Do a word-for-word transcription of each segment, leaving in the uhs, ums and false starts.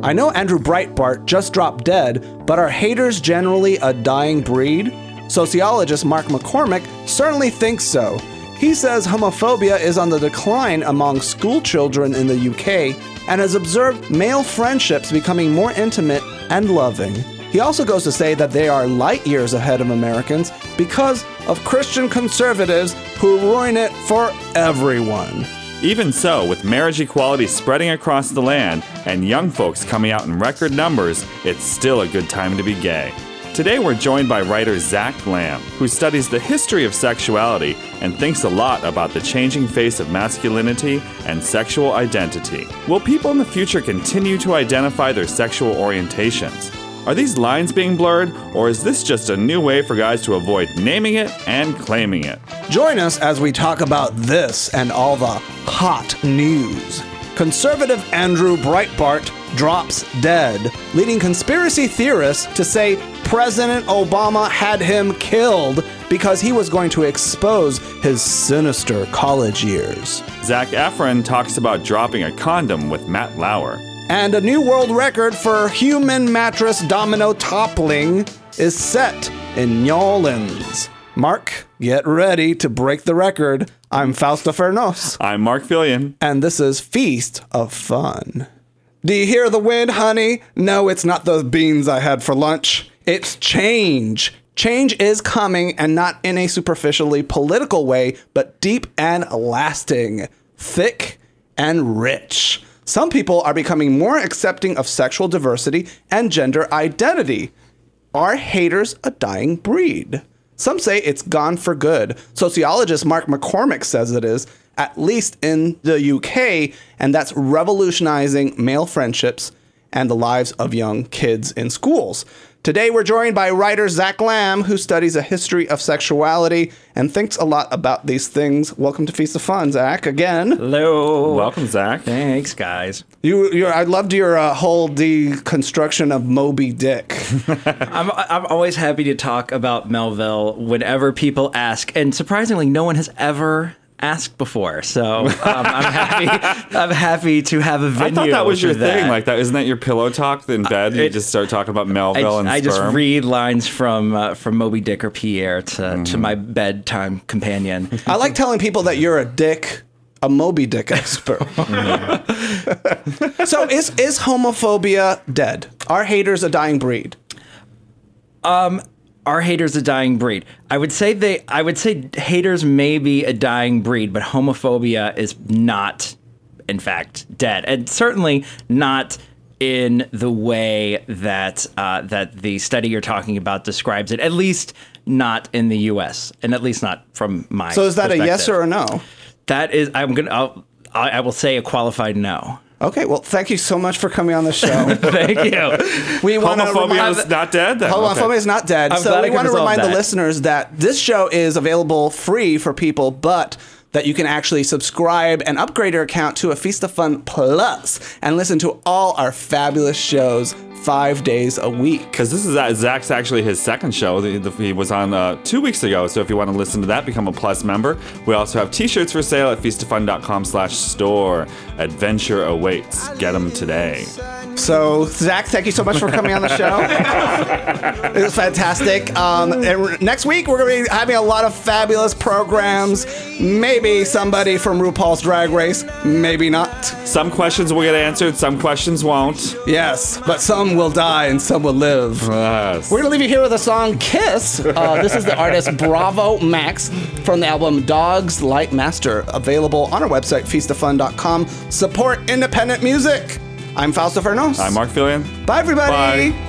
I know Andrew Breitbart just dropped dead, but are haters generally a dying breed? Sociologist Mark McCormick certainly thinks so. He says homophobia is on the decline among school children in the U K and has observed male friendships becoming more intimate and loving. He also goes to say that they are light years ahead of Americans because of Christian conservatives who ruin it for everyone. Even so, with marriage equality spreading across the land and young folks coming out in record numbers, it's still a good time to be gay. Today we're joined by writer Zach Lamb, who studies the history of sexuality and thinks a lot about the changing face of masculinity and sexual identity. Will people in the future continue to identify their sexual orientations? Are these lines being blurred, or is this just a new way for guys to avoid naming it and claiming it? Join us as we talk about this and all the hot news. Conservative Andrew Breitbart drops dead, leading conspiracy theorists to say President Obama had him killed because he was going to expose his sinister college years. Zac Efron talks about dropping a condom with Matt Lauer. And a new world record for human mattress domino toppling is set in New Orleans. Mark, get ready to break the record. I'm Fausto Fernos. I'm Mark Fillion. And this is Feast of Fun. Do you hear the wind, honey? No, it's not those beans I had for lunch. It's change. Change is coming, and not in a superficially political way, but deep and lasting, thick and rich. Some people are becoming more accepting of sexual diversity and gender identity. Are haters a dying breed? Some say it's gone for good. Sociologist Mark McCormick says it is, at least in the U K, and that's revolutionizing male friendships and the lives of young kids in schools. Today, we're joined by writer Zach Lamb, who studies a history of sexuality and thinks a lot about these things. Welcome to Feast of Fun, Zach, again. Hello. Welcome, Zach. Thanks, guys. You, you I loved your uh, whole deconstruction of Moby Dick. I'm, I'm always happy to talk about Melville whenever people ask, and surprisingly, no one has ever asked before, so um, I'm happy. I'm happy to have a venue. I thought that was your that. thing. Like that, isn't that your pillow talk in bed? Uh, it, you just start talking about Melville I, and I sperm. just read lines from uh, from Moby Dick or Pierre to mm. to my bedtime companion. I like telling people that you're a dick, a Moby Dick expert. So is is homophobia dead? Are haters a dying breed? Um. Are haters a dying breed? I would say they. I would say haters may be a dying breed, but homophobia is not, in fact, dead, and certainly not in the way that uh, that the study you're talking about describes it. At least not in the U S, and at least not from my. So is that a yes or a no? That is. I'm gonna. I'll, I will say a qualified no. Okay, well, thank you so much for coming on the show. Thank you. We want to homophobia is not dead. Then. Homophobia okay. is not dead. I'm so we want to remind that. the listeners that this show is available free for people, but that you can actually subscribe and upgrade your account to a Feast of Fun Plus and listen to all our fabulous shows five days a week. Because this is uh, Zach's actually his second show. The, the, he was on uh, two weeks ago. So if you want to listen to that, become a Plus member. We also have t-shirts for sale at feast of fun dot com slash store. Adventure awaits. Get them today. So, Zach, thank you so much for coming on the show. It was fantastic. Um, and next week, we're going to be having a lot of fabulous programs. Maybe somebody from RuPaul's Drag Race. Maybe not. Some questions will get answered. Some questions won't. Yes, but some will die and some will live. Yes. We're going to leave you here with the song Kiss. Uh, this is the artist Bravo Max from the album Dogs Light Master, available on our website, feast of fun dot com. Support independent music. I'm Fausto Fernos. I'm Mark Fillion. Bye, everybody. Bye.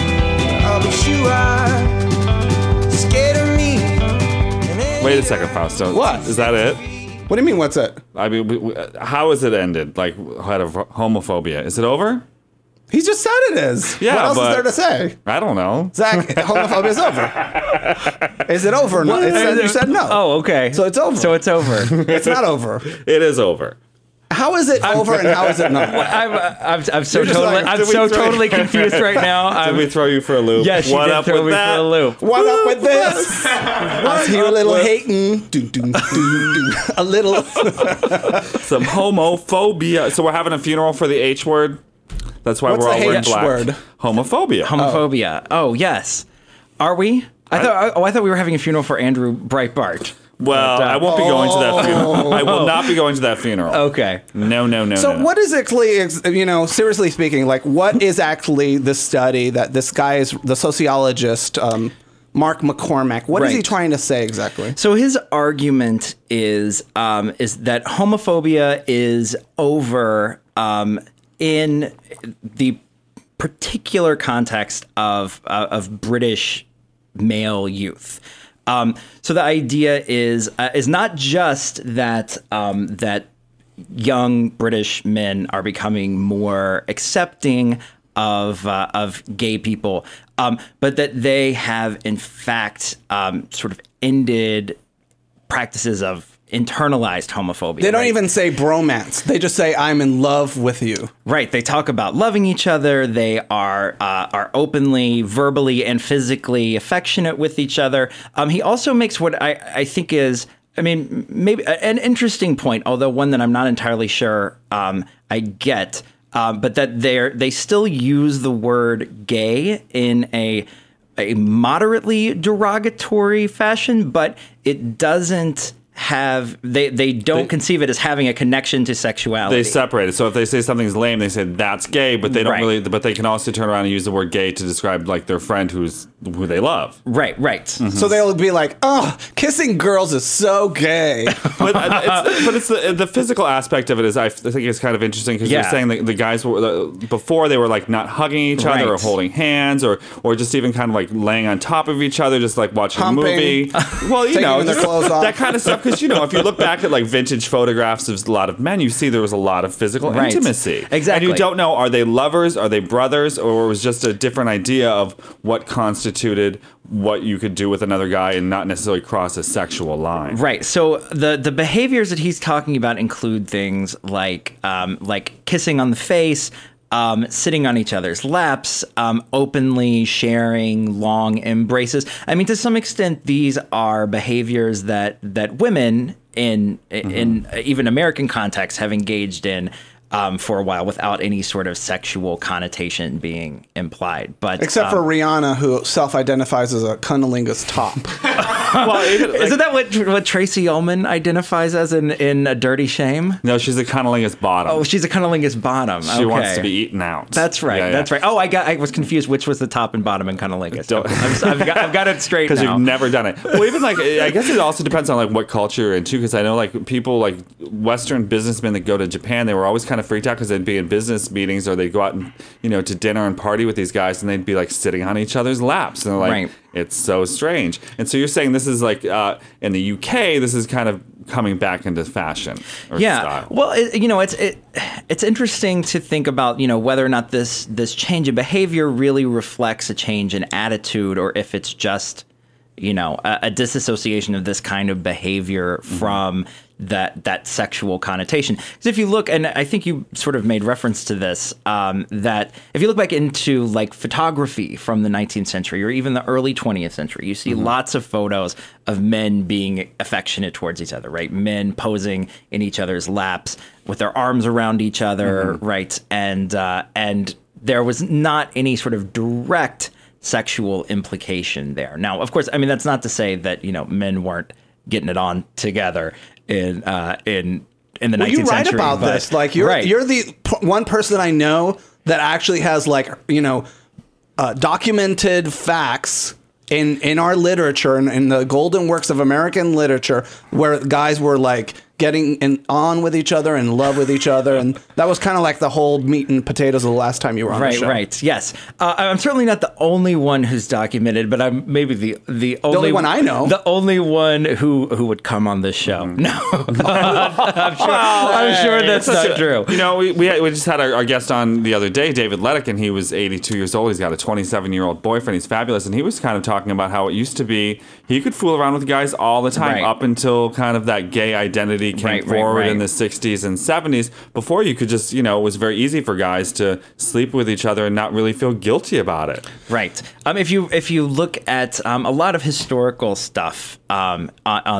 Wait a second, Fausto. What? Is that it? What do you mean, what's it? I mean, we, we, how is it ended? Like, out of homophobia. Is it over? He just said it is. Yeah, what else but is there to say? I don't know. Zach, homophobia is over. Is it over? No, it said, you said no. Oh, okay. So it's over. So it's over. It's not over. It is over. How is it over and how is it not? I'm, I'm, I'm so You're just totally, like, I'm did we so throw- totally confused right now. Did I'm, we throw you for a loop? yes, you what did up throw with me that? for a loop. What up with this? I see a little hating. Do, do, do, do. A little. Some homophobia. So we're having a funeral for the H word? That's why What's we're all the wearing H black. word? Homophobia. Homophobia. Oh, yes. Are we? I, I- thought. Oh, I thought we were having a funeral for Andrew Breitbart. well, But, uh, I won't be going to that funeral. I will not be going to that funeral. Okay. No, no, no. So no, no. what is actually, ex- you know, seriously speaking, like what is actually the study that this guy is, the sociologist, um, Mark McCormack, what is he Right. trying to say exactly? So his argument is um, is that homophobia is over um, in the particular context of uh, of British male youth. Um, so the idea is uh, is not just that um, that young British men are becoming more accepting of uh, of gay people, um, but that they have in fact um, sort of ended practices of internalized homophobia. They don't right? even say bromance. They just say, I'm in love with you. Right. They talk about loving each other. They are uh, are openly, verbally, and physically affectionate with each other. Um, he also makes what I, I think is, I mean, maybe an interesting point, although one that I'm not entirely sure um, I get, um, but that they they still use the word gay in a a moderately derogatory fashion, but it doesn't have they they don't They- conceive it as having a connection to sexuality. They separate it. So if they say something's lame, they say that's gay, but they don't Right. really. But they can also turn around and use the word gay to describe like their friend who's who they love. Right, right. So they'll be like, oh, kissing girls is so gay. But uh, it's, but it's the the physical aspect of it is I think it's kind of interesting because Yeah. you're saying that the guys were uh, before they were like not hugging each other or Right. holding hands or or just even kind of like laying on top of each other, just like watching Humping. a movie. Well, you Taking know, their just clothes off. that kind of stuff. Because you know, if you look back at like vintage photographs of a lot of men, you see there was a lot of physical Right. intimacy. Exactly. And you don't know, are they lovers? Are they brothers? Or it was just a different idea of what constituted what you could do with another guy and not necessarily cross a sexual line. Right. So the the behaviors that he's talking about include things like um, like kissing on the face, um, sitting on each other's laps, um, openly sharing long embraces. I mean, to some extent, these are behaviors that that women in in even American contexts have engaged in. Um, for a while without any sort of sexual connotation being implied. But Except um, for Rihanna, who self-identifies as a cunnilingus top. Well, even, like, isn't that what what Tracy Ullman identifies as in, in A Dirty Shame? no, she's a cunnilingus bottom. Oh, she's a cunnilingus bottom. She Okay. wants to be eaten out. That's right. Yeah, yeah. That's right. Oh, I got. I was confused. Which was the top and bottom in cunnilingus? Don't- I'm, I've, got, I've got it straight Because now. you've never done it. Well, even like, I guess it also depends on like what culture you're into. Because I know like people like Western businessmen that go to Japan, they were always kind of freaked out because they'd be in business meetings or they'd go out and you know to dinner and party with these guys, and they'd be like sitting on each other's laps, and they're like, Right. it's so strange. And so you're saying this is like uh, in the U K, this is kind of coming back into fashion. Or Yeah. style. Well, it, you know, it's it, it's interesting to think about, you know, whether or not this this change in behavior really reflects a change in attitude, or if it's just, you know, a, a disassociation of this kind of behavior Mm-hmm. from that that sexual connotation. Because if you look, and I think you sort of made reference to this, um, that if you look back into like photography from the nineteenth century or even the early twentieth century, you see lots of photos of men being affectionate towards each other, right? Men posing in each other's laps with their arms around each other, right? And uh, and there was not any sort of direct sexual implication there. Now, of course, I mean that's not to say that you know men weren't getting it on together in uh, in in the Well, you nineteenth write century. about but- this. Like you're right. you're the p- one person I know that actually has like you know uh, documented facts in in our literature and in the golden works of American literature where guys were like getting in, on with each other and in love with each other, and that was kind of like the whole meat and potatoes of the last time you were on the Right, show. right, yes. Uh, I'm certainly not the only one who's documented, but I'm maybe the the only, only one I know. the only one who who would come on this show. Mm-hmm. No, I'm sure. I'm sure that's not true. You know, we, we, had, we just had our, our guest on the other day, David Lettick, and he was eighty-two years old. He's got a twenty-seven-year-old boyfriend. He's fabulous. And he was kind of talking about how it used to be he could fool around with guys all the time Right. up until kind of that gay identity came Right, right, forward right. in the sixties and seventies. Before you could just, you know, it was very easy for guys to sleep with each other and not really feel guilty about it. Right. Um, if you if you look at um, a lot of historical stuff um, on, on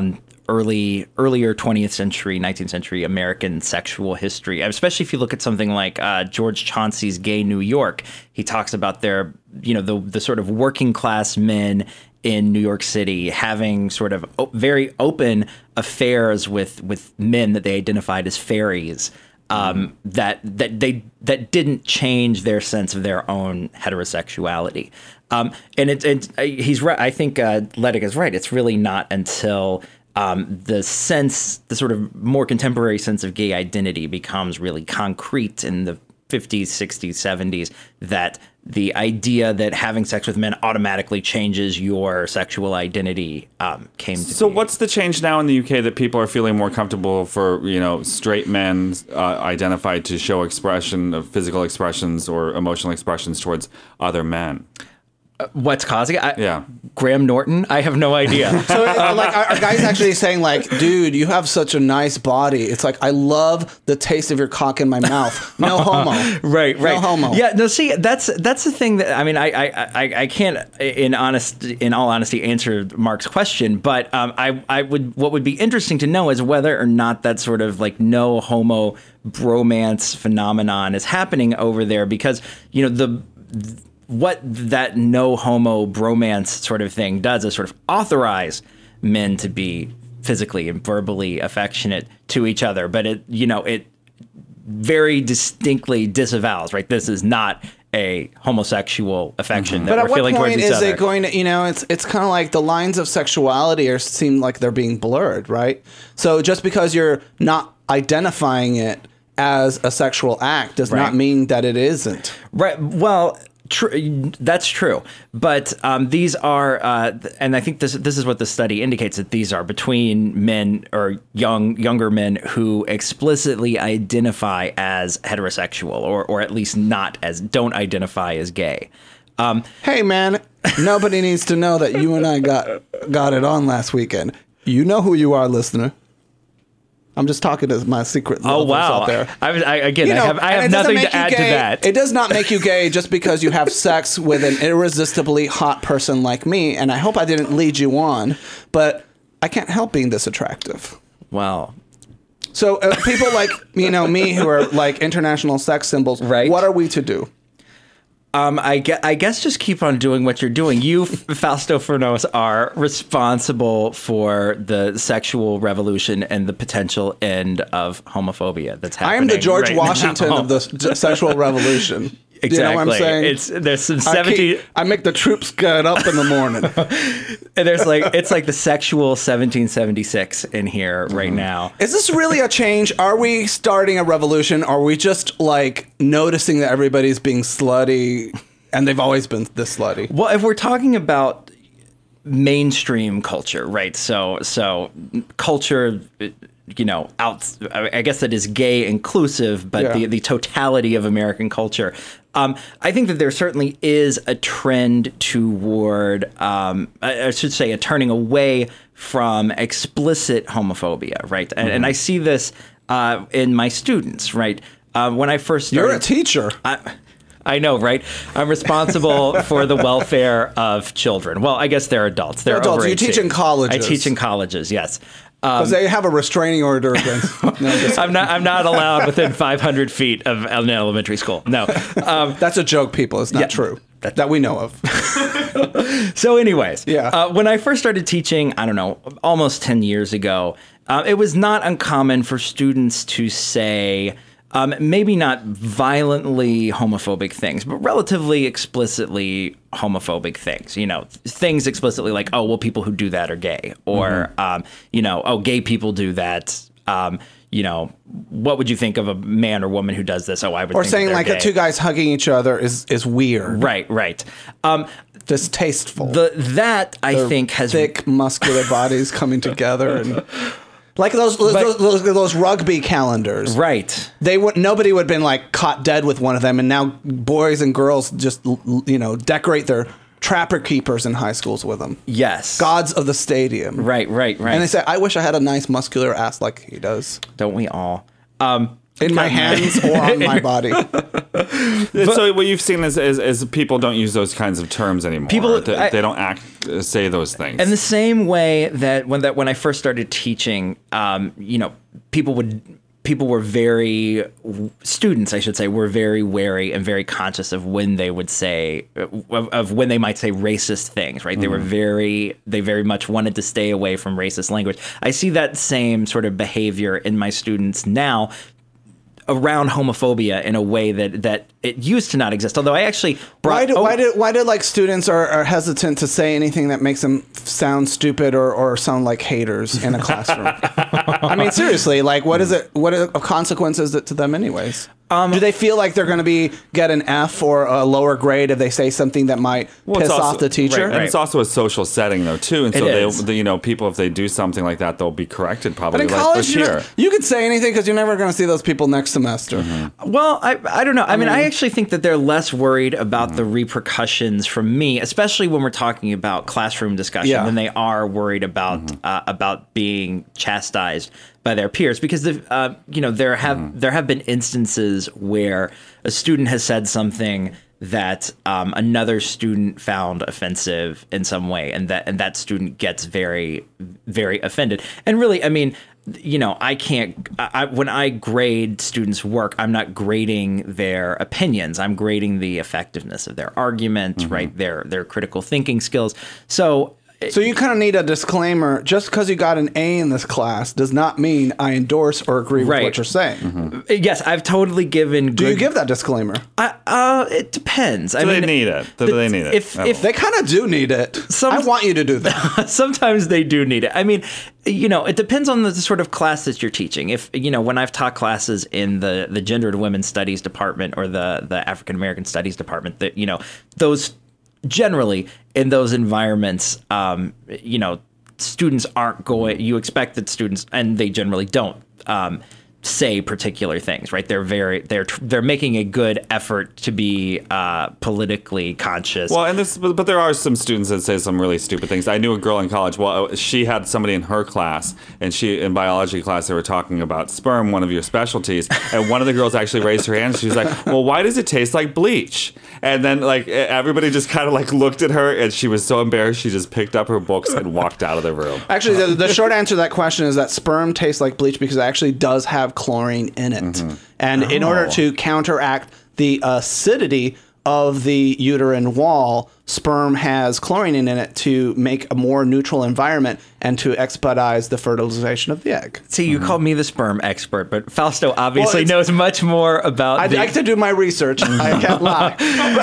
early, earlier twentieth century, nineteenth century American sexual history, especially if you look at something like uh, George Chauncey's Gay New York. He talks about their, you know, the the sort of working class men in New York City having sort of o- very open affairs with with men that they identified as fairies. Um, that that they that didn't change their sense of their own heterosexuality, um, and it, it he's right. I think uh, Ledig is right. It's really not until um, the sense, the sort of more contemporary sense of gay identity becomes really concrete in the fifties, sixties, seventies, that the idea that having sex with men automatically changes your sexual identity um, came to So be. what's the change now in the U K that people are feeling more comfortable for, you know, straight men uh, identified to show expression of physical expressions or emotional expressions towards other men? What's causing it? I, Yeah. Graham Norton? I have no idea. So, uh, like, our, our guy's actually saying, like, dude, you have such a nice body. It's like, I love the taste of your cock in my mouth. No homo. Right, right. No homo. Yeah, no. See, that's that's the thing that I mean, I I, I, I can't, in honest, in all honesty, answer Mark's question. But um, I I would what would be interesting to know is whether or not that sort of like no homo bromance phenomenon is happening over there, because you know the. What that no homo bromance sort of thing does is sort of authorize men to be physically and verbally affectionate to each other, but it, you know, it very distinctly disavows, right? This is not a homosexual affection that But we're at what feeling towards point each is other. it going to, you know, it's it's kind of like the lines of sexuality are seem like they're being blurred, right? So just because you're not identifying it as a sexual act does Right. not mean that it isn't. Right. Well, tr- that's true. But um, these are, uh, th- and I think this this is what the study indicates, that these are between men or young younger men who explicitly identify as heterosexual, or or at least not as don't identify as gay. Um, Hey, man, nobody needs to know that you and I got got it on last weekend. You know who you are, listener. I'm just talking to my secret oh lovers wow! out there. I, was, I again, You know, I have I and have it doesn't nothing make to you add to gay. that. It does not make you gay just because you have sex with an irresistibly hot person like me. And I hope I didn't lead you on, but I can't help being this attractive. Wow. So uh, people like, you know, me who are like international sex symbols, Right. what are we to do? Um, I guess, I guess just keep on doing what you're doing. You, Fausto Fernos, are responsible for the sexual revolution and the potential end of homophobia that's I happening. am the George right Washington now. of the s- sexual revolution. Exactly. You know what I'm saying? It's there's some I, seventy. keep, I make the troops get up in the morning. And there's like it's like the sexual seventeen seventy-six in here right now. Is this really a change? Are we starting a revolution? Or are we just like noticing that everybody's being slutty and they've always been this slutty? Well, if we're talking about mainstream culture, right? So, so culture, you know, out. I guess that is gay inclusive, but Yeah. the the totality of American culture. Um, I think that there certainly is a trend toward, um, I, I should say, a turning away from explicit homophobia, right? And, and I see this uh, in my students, right? Uh, when I first started, You're a teacher. I, I know, right? I'm responsible for the welfare of children. Well, I guess they're adults. They're, They're adults. over You teach eighteen. in colleges. I teach in colleges. Yes. Um, Because they have a restraining order against. No, I'm just- I'm not. I'm not allowed within five hundred feet of an elementary school. No. Um, that's a joke, people. It's not Yeah, true. that- That we know of. So, anyways, Yeah. Uh, when I first started teaching, I don't know, almost ten years ago, uh, it was not uncommon for students to say, um, maybe not violently homophobic things, but relatively explicitly homophobic things. You know, things explicitly like, oh, well, people who do that are gay, or Mm-hmm. um, you know, oh, gay people do that. Um, you know, what would you think of a man or woman who does this? Oh, I would. Or think saying that like they're uh, gay. two guys hugging each other is is weird. Right, right. Um, Distasteful. the that I think has thick, muscular bodies coming together and like those those, But- those those rugby calendars. right. They would nobody would have been like caught dead with one of them, and now boys and girls just l- you know decorate their trapper keepers in high schools with them. Yes. Gods of the stadium. Right, right, right. And they say, I wish I had a nice muscular ass like he does. Don't we all? Um, in my hands or on my body. So what you've seen is, is, is people don't use those kinds of terms anymore. People- they, I- they don't act uh, say those things. And the same way that when that when I first started teaching, um, you know, people would people were very students, I should say, were very wary and very conscious of when they would say of, of when they might say racist things, right? Mm. They were very they very much wanted to stay away from racist language. I see that same sort of behavior in my students now around homophobia in a way that that it used to not exist. Although I actually brought, why do oh, why do why do like students are, are hesitant to say anything that makes them sound stupid or, or sound like haters in a classroom? I mean, seriously, like what is it? What are consequences it to them, anyways? Um, do they feel like they're going to be get an F or a lower grade if they say something that might well, piss also, off the teacher? Right, and it's also a social setting though too, and so It they, is. the, you know, people if they do something like that, they'll be corrected probably. But in like college, you, Bashir. know, you could say anything because you're never going to see those people next semester. Mm-hmm. Well, I I don't know. I, mean, I actually think that they're less worried about Mm-hmm. the repercussions from me, especially when we're talking about classroom discussion, Yeah. than they are worried about Mm-hmm. uh, about being chastised by their peers. Because the uh, you know there have Mm-hmm. there have been instances where a student has said something that um, another student found offensive in some way, and that and that student gets very very offended. And really, I mean, you know, I can't, I, when I grade students' work, I'm not grading their opinions. I'm grading the effectiveness of their argument, Mm-hmm. right? Their, their critical thinking skills. So, So you kind of need a disclaimer. Just because you got an A in this class does not mean I endorse or agree with Right. what you're saying. Mm-hmm. yes, I've totally given. Do you give that disclaimer? I, uh, it depends. I Do they mean, need it? Do the- they need it? If, At if all? They kind of do need it. Some- I want you to do that. sometimes they do need it. I mean, you know, it depends on the sort of class that you're teaching. If, you know, when I've taught classes in the, the gender and women's studies department or the, the African American studies department, that, you know, those generally in those environments, um, you know, students aren't going, you expect that students, and they generally don't, um, say particular things, right? They're very, they're, they're making a good effort to be uh, politically conscious. Well, and this, but, but there are some students that say some really stupid things. I knew a girl in college. Well, she had somebody in her class, and she in biology class they were talking about sperm, one of your specialties. And one of the girls actually raised her hand. She was like, "Well, why does it taste like bleach?" And then like everybody just kind of like looked at her, and she was so embarrassed she just picked up her books and walked out of the room. Actually, the, the short answer to that question is that sperm tastes like bleach because it actually does have chlorine in it. Mm-hmm. And in order Oh. to counteract the acidity of the uterine wall, sperm has chlorine in it to make a more neutral environment and to expedite the fertilization of the egg. See, you called me the sperm expert, but Fausto obviously Well, it's- knows much more about. I the, like to do my research. I can't lie.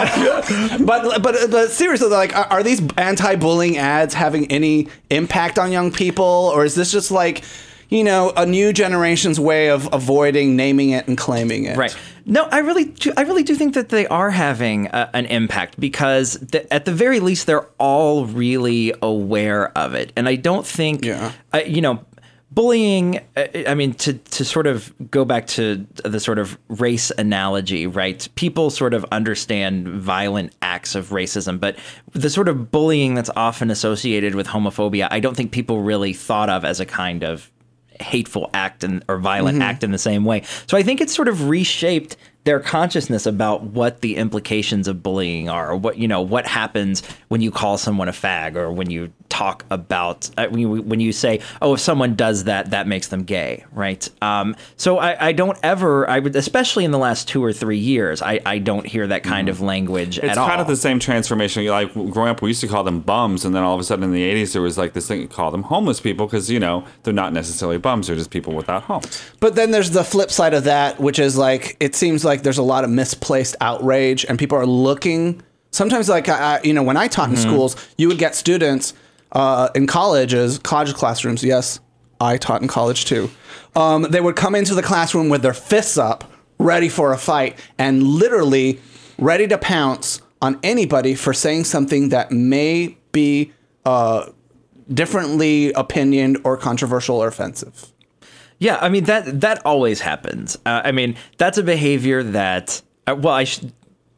But, but, but, but seriously, like, are, are these anti-bullying ads having any impact on young people? Or is this just like, you know, a new generation's way of avoiding naming it and claiming it? Right. No, I really, do, I really do think that they are having a, an impact because the, at the very least they're all really aware of it, and I don't think, Yeah. uh, you know, bullying. uh, I mean, to to sort of go back to the sort of race analogy, right? People sort of understand violent acts of racism, but the sort of bullying that's often associated with homophobia, I don't think people really thought of as a kind of hateful act and or violent Mm-hmm. act in the same way. So I think it's sort of reshaped their consciousness about what the implications of bullying are, or what, you know, what happens when you call someone a fag, or when you talk about uh, when, you, when you say, oh, if someone does that, that makes them gay, right? Um, so I, I don't ever, I would, especially in the last two or three years, I, I don't hear that kind of language It's at all. kind of the same transformation. Like growing up, we used to call them bums, and then all of a sudden in the eighties, there was like this thing called them homeless people because, you know, they're not necessarily bums; they're just people without homes. But then there's the flip side of that, which is like, it seems like there's a lot of misplaced outrage and people are looking. Sometimes, like, I, you know, when I taught in schools, you would get students uh, in colleges, college classrooms. Yes, I taught in college too. Um, they would come into the classroom with their fists up, ready for a fight, and literally ready to pounce on anybody for saying something that may be uh, differently opinioned or controversial or offensive. Yeah, I mean that that always happens. Uh, I mean that's a behavior that uh, well, I should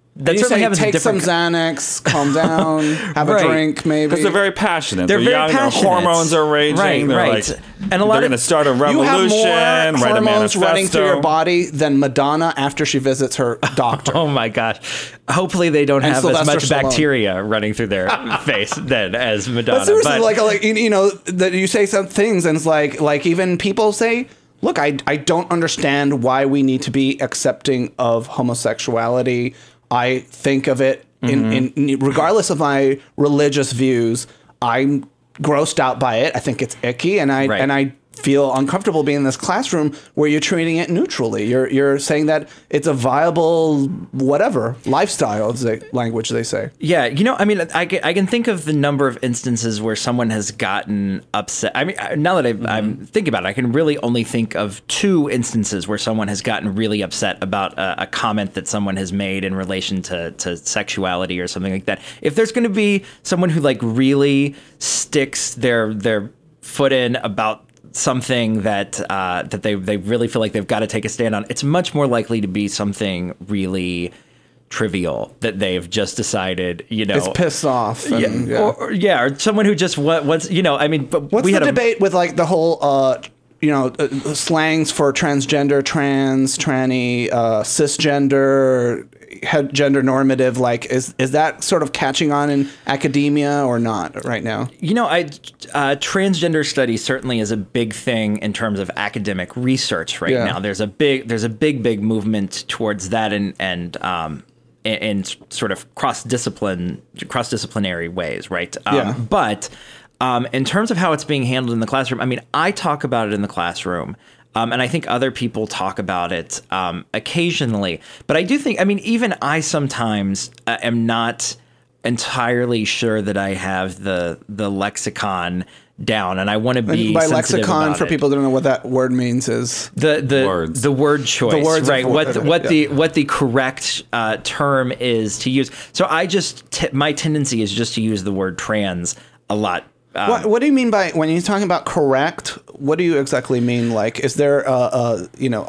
that you certainly say happens in take some different Xanax, calm down, have Right. a drink, maybe. Because they're very passionate. They're very young, passionate. Their hormones are raging. Right, they're right. Like, And a lot they're of- going to start a You revolution. have more write a hormones manifesto. running through your body than Madonna after she visits her doctor. Oh my gosh! Hopefully they don't And have as Sylvester much Stallone. bacteria running through their face then as Madonna. But seriously, like, like you you know, that you say some things, and it's like, like even people say, "Look, I, I don't understand why we need to be accepting of homosexuality. I think of it in, in regardless of my religious views, I'm grossed out by it. I think it's icky, and I Right. and I feel uncomfortable being in this classroom where you're treating it neutrally. You're you're saying that it's a viable whatever lifestyle is the language they say. Yeah, you know, I mean, I can, I can think of the number of instances where someone has gotten upset. I mean, now that I, Mm-hmm. I'm thinking about it, I can really only think of two instances where someone has gotten really upset about a, a comment that someone has made in relation to, to sexuality or something like that. If there's going to be someone who like really sticks their their foot in about something that uh, that they they really feel like they've got to take a stand on, it's much more likely to be something really trivial that they've just decided, you know, It's pissed off. And, yeah, yeah. Or, or- yeah, or someone who just wa- wants, you know, I mean, but What's we the had a debate with like the whole, uh, you know, uh, slangs for transgender, trans, tranny, uh, cisgender, head gender normative? Like, is is that sort of catching on in academia or not right now? You know, I uh, transgender studies certainly is a big thing in terms of academic research right Yeah. now. There's a big, there's a big, big movement towards that, and and um, in, in sort of cross discipline, cross disciplinary ways, right? Um, Yeah. But um, in terms of how it's being handled in the classroom, I mean, I talk about it in the classroom. Um, and I think other people talk about it um, occasionally. But I do think, I mean, even I sometimes uh, am not entirely sure that I have the the lexicon down, and I want to be And by sensitive lexicon, about for it. people who don't know what that word means, is the the Words. the word choice, The words of right? wo- What the, what yeah. the what the correct uh, term is to use. So I just t- my tendency is just to use the word trans a lot. Um, what, what do you mean by when you're talking about correct? What do you exactly mean? Like, is there a, a you know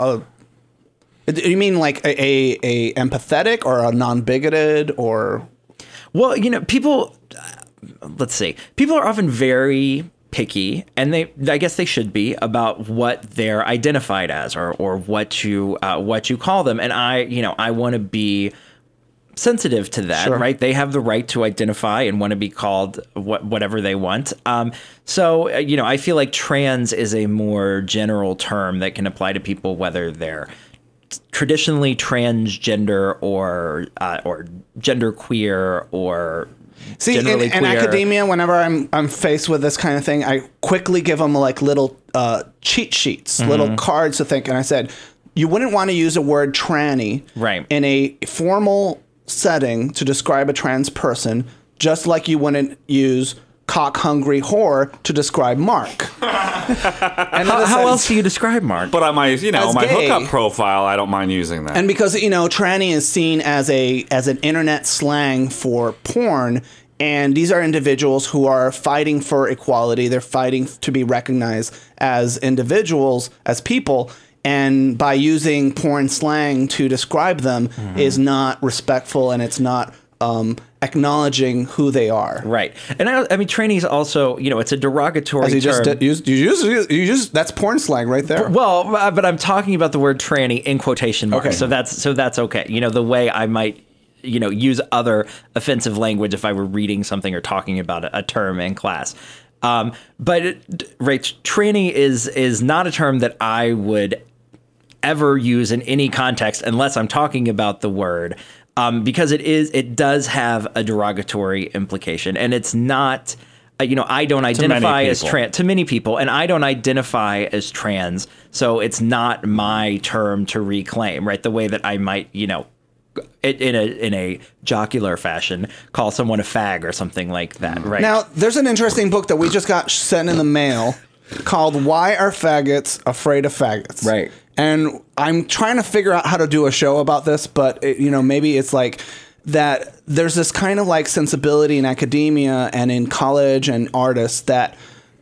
a do you mean like a, a, a empathetic or a non-bigoted or Well, you know, people, uh, let's see, people are often very picky, and they, I guess they should be, about what they're identified as, or or what you uh, what you call them. And I, you know, I want to be sensitive to that, Sure. right? They have the right to identify and want to be called what, whatever they want. Um, so, uh, you know, I feel like trans is a more general term that can apply to people, whether they're traditionally transgender or uh, or genderqueer or See, in, generally in queer. academia, whenever I'm I'm faced with this kind of thing, I quickly give them like little uh, cheat sheets, Mm-hmm. little cards to think. And I said, you wouldn't want to use a word tranny Right. in a formal setting to describe a trans person, just like you wouldn't use cock hungry whore to describe Mark. And in How, a how sense- else do you describe Mark? But on my, you know, As my gay. hookup profile, I don't mind using that. And because you know, tranny is seen as a as an internet slang for porn, and these are individuals who are fighting for equality. They're fighting to be recognized as individuals, as people. And by using porn slang to describe them Mm-hmm. is not respectful, and it's not um, acknowledging who they are. Right. And I, I mean, trainees also, you know, it's a derogatory As you term. just did, you, you just you just that's porn slang right there. Well, uh, but I'm talking about the word tranny in quotation marks. Okay. So that's so that's okay. You know, the way I might, you know, use other offensive language if I were reading something or talking about a, a term in class. Um, but it, right, tranny is is not a term that I would ever use in any context unless I'm talking about the word, um, because it is it does have a derogatory implication, and it's not. Uh, you know, I don't identify as people. trans to many people, and I don't identify as trans, so it's not my term to reclaim, right? The way that I might, you know, in in a in a jocular fashion, call someone a fag or something like that, right? Now, there's an interesting book that we just got sent in the mail called Why Are Faggots Afraid of Faggots? Right. And I'm trying to figure out how to do a show about this, but, it, you know, maybe it's like that there's this kind of like sensibility in academia and in college and artists that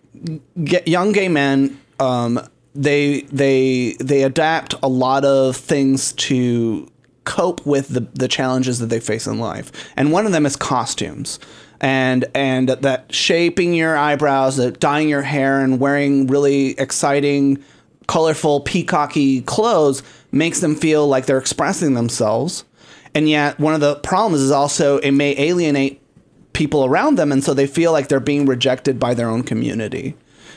get young gay men, um, they, they, they adapt a lot of things to cope with the, the challenges that they face in life. And one of them is costumes. And and that shaping your eyebrows, that dyeing your hair and wearing really exciting, colorful, peacocky clothes makes them feel like they're expressing themselves. And yet one of the problems is also it may alienate people around them, and so they feel like they're being rejected by their own community.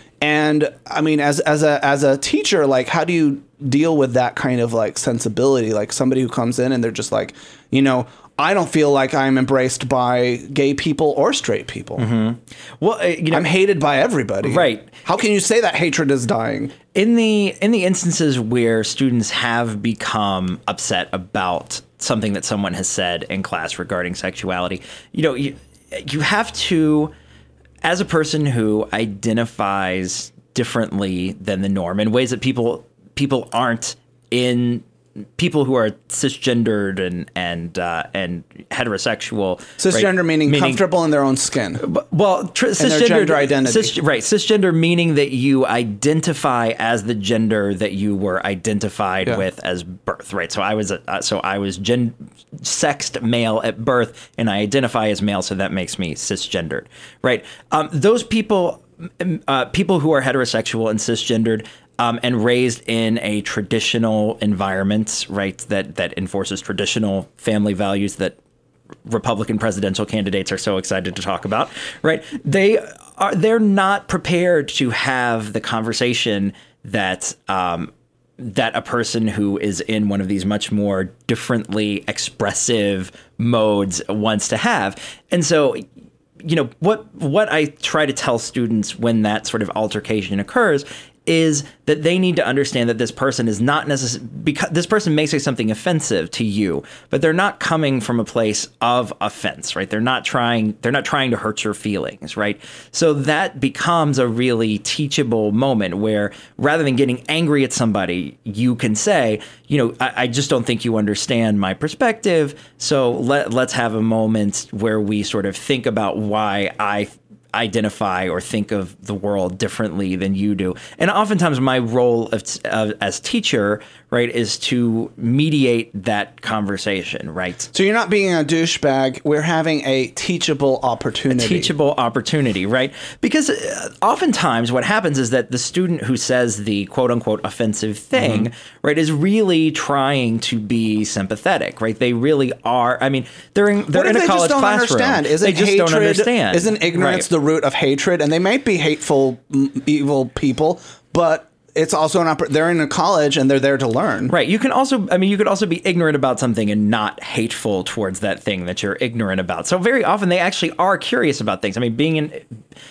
And I mean, as as a as a teacher, like, how do you deal with that kind of like sensibility? Like somebody who comes in and they're just like, you know, I don't feel like I'm embraced by gay people or straight people. Mm-hmm. Well, uh, you know, I'm hated by everybody. Right. How can you say that hatred is dying? In the in the instances where students have become upset about something that someone has said in class regarding sexuality, you know, you, you have to, as a person who identifies differently than the norm in ways that people people aren't in people who are cisgendered and and uh, and heterosexual. Cisgender right? meaning, meaning comfortable in their own skin. Well, tr- and cisgender their gender identity. Cis, right, cisgender meaning that you identify as the gender that you were identified yeah. with as birth. Right. So I was a, uh, so I was gen- sexed male at birth, and I identify as male, so that makes me cisgendered. Right. Um, those people, uh, people who are heterosexual and cisgendered. Um, and raised in a traditional environment, right, that that enforces traditional family values that Republican presidential candidates are so excited to talk about, right? They are they're not prepared to have the conversation that um, that a person who is in one of these much more differently expressive modes wants to have, and so. You know, what what I try to tell students when that sort of altercation occurs is that they need to understand that this person is not necessarily, because this person may say something offensive to you, but they're not coming from a place of offense, right? They're not trying, they're not trying to hurt your feelings, right? So that becomes a really teachable moment where rather than getting angry at somebody, you can say, you know, I, I just don't think you understand my perspective. So let, let's have a moment where we sort of think about why I identify or think of the world differently than you do. And oftentimes my role of, uh, as teacher, right, is to mediate that conversation, right? So you're not being a douchebag. We're having a teachable opportunity. A teachable opportunity, right? Because oftentimes what happens is that the student who says the quote unquote offensive thing, mm-hmm. right, is really trying to be sympathetic, right? They really are. I mean, they're in, they're in a college classroom. Understand? Isn't they just hatred, don't understand. Isn't ignorance right. the root of hatred? And they might be hateful, evil people, but it's also an oppor- they're in a college and they're there to learn. Right. You can also, I mean, you could also be ignorant about something and not hateful towards that thing that you're ignorant about. So very often they actually are curious about things. I mean, being in,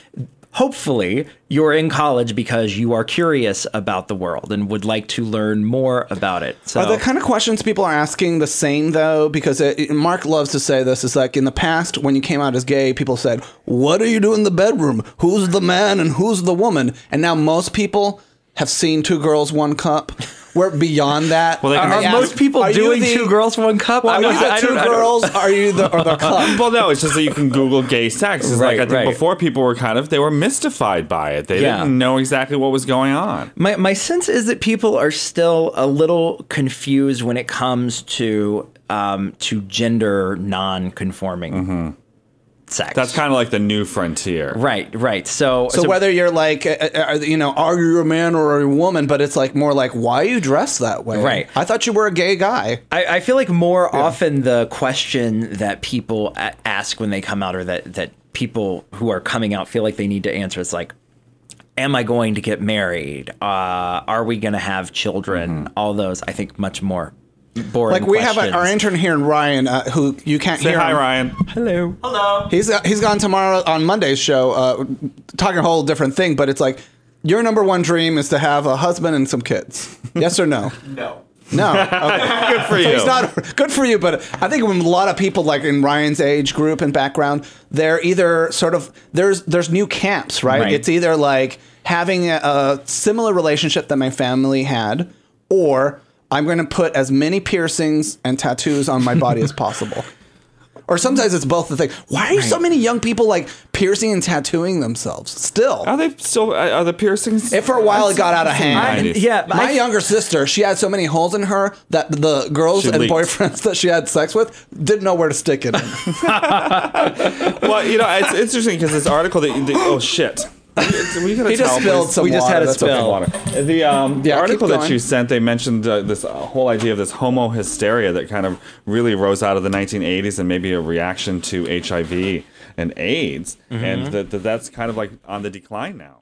hopefully you're in college because you are curious about the world and would like to learn more about it. So, are the kind of questions people are asking the same, though? Because it, Mark loves to say this. It's like in the past, when you came out as gay, people said, what do you do in the bedroom? Who's the man and who's the woman? And now most people have seen Two Girls, One Cup. We're beyond that. Well, they can are, are most people are doing the, Two Girls, One Cup? Well, I are you the I two girls? Are you the or the cup? Well, no, it's just that you can Google gay sex. It's Right, like I think right. before people were kind of they were mystified by it. They Yeah. didn't know exactly what was going on. My my sense is that people are still a little confused when it comes to um, to gender non-conforming Mm-hmm. sex. That's kind of like the new frontier. right, right. So, So, whether you're like, uh, uh, you know, are you a man or a woman? But it's like more like, why are you dressed that way? Right. I thought you were a gay guy. I, I feel like more often the question that people a- ask when they come out, or that that people who are coming out feel like they need to answer, is like, am I going to get married? Uh, are we going to have children? Mm-hmm. All those, I think, much more boring Like we have questions. a, our intern here, Ryan, uh, who you can't Say hear. hi, him. Ryan. Hello. Hello. He's uh, he's gone tomorrow on Monday's show, uh, talking a whole different thing. But it's like your number one dream is to have a husband and some kids. Yes or no? No. No. Okay. Good for you. So he's not good for you, but I think when a lot of people like in Ryan's age group and background, they're either sort of there's there's new camps, right? Right. It's either like having a, a similar relationship that my family had, or I'm going to put as many piercings and tattoos on my body as possible. Or sometimes it's both the thing. Why are so many young people like piercing and tattooing themselves still? Are they still, are the piercings? If for a while it got out of hand. I- yeah, My I- younger sister, she had so many holes in her that the girls She and leaked. boyfriends that she had sex with didn't know where to stick it in. Well, you know, it's interesting because this article that, you, that oh shit. We He just spilled some We just water. had a That's spill. okay. The, um, the Yeah, keep article that going. you sent, they mentioned uh, this uh, whole idea of this homo hysteria that kind of really rose out of the nineteen eighties and maybe a reaction to H I V and AIDS, Mm-hmm. and that, that that's kind of like on the decline now.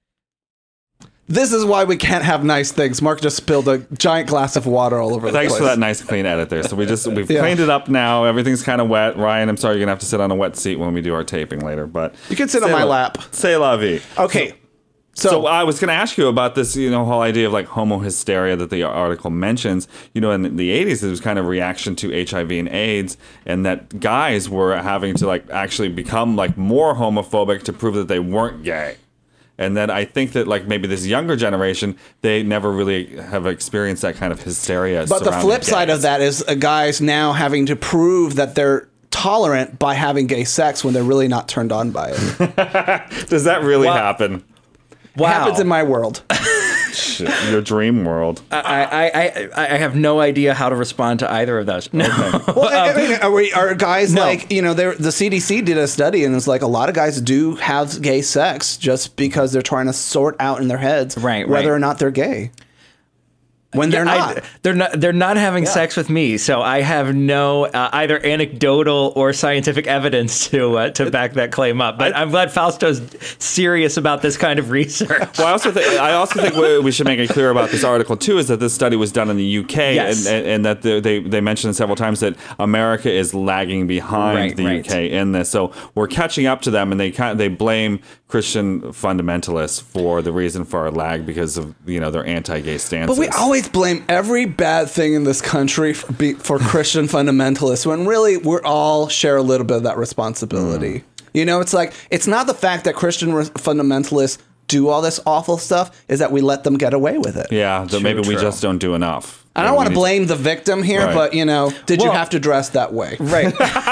This is why we can't have nice things. Mark just spilled a giant glass of water all over the Thanks place. for that nice clean edit there. So we just we've Yeah. cleaned it up now. Everything's kind of wet. Ryan, I'm sorry you're gonna have to sit on a wet seat when we do our taping later, but You can sit on C'est my la- lap. C'est la vie. Okay. So, So I was going to ask you about this, you know, whole idea of like homo hysteria that the article mentions. You know, in the eighties, it was kind of reaction to H I V and AIDS, and that guys were having to like actually become like more homophobic to prove that they weren't gay. And then I think that like maybe this younger generation, they never really have experienced that kind of hysteria. but the surrounding flip side gays. of that is uh, guys now having to prove that they're tolerant by having gay sex when they're really not turned on by it. Does that really Wow. happen? Wow. Happens in my world. Shit, your dream world. I, I, I, I have no idea how to respond to either of those. No. Well, I mean, are, we, are guys No. like, you know, they're- the C D C did a study and it's like a lot of guys do have gay sex just because they're trying to sort out in their heads Right, whether right. or not they're gay. When they're I- not. they're not. They're not having sex with me, so I have no uh, either anecdotal or scientific evidence to uh, to back that claim up. But I, am glad Fausto's serious about this kind of research. Well, I also think I also think what we should make it clear about this article too is that this study was done in the U K, Yes. and, and, and that the, they they mentioned several times that America is lagging behind Right, the right. U K in this. So we're catching up to them, and they kind they blame Christian fundamentalists for the reason for our lag because of you know their anti-gay stances. But we always blame every bad thing in this country for, be, for Christian fundamentalists when really we're all share a little bit of that responsibility. You know, it's like, it's not the fact that Christian re- fundamentalists do all this awful stuff, is that we let them get away with it. yeah, that True, maybe we true. just don't do enough. I don't Maybe want we to need blame the victim here, Right. but, you know, did you Well- have to dress that way? Right.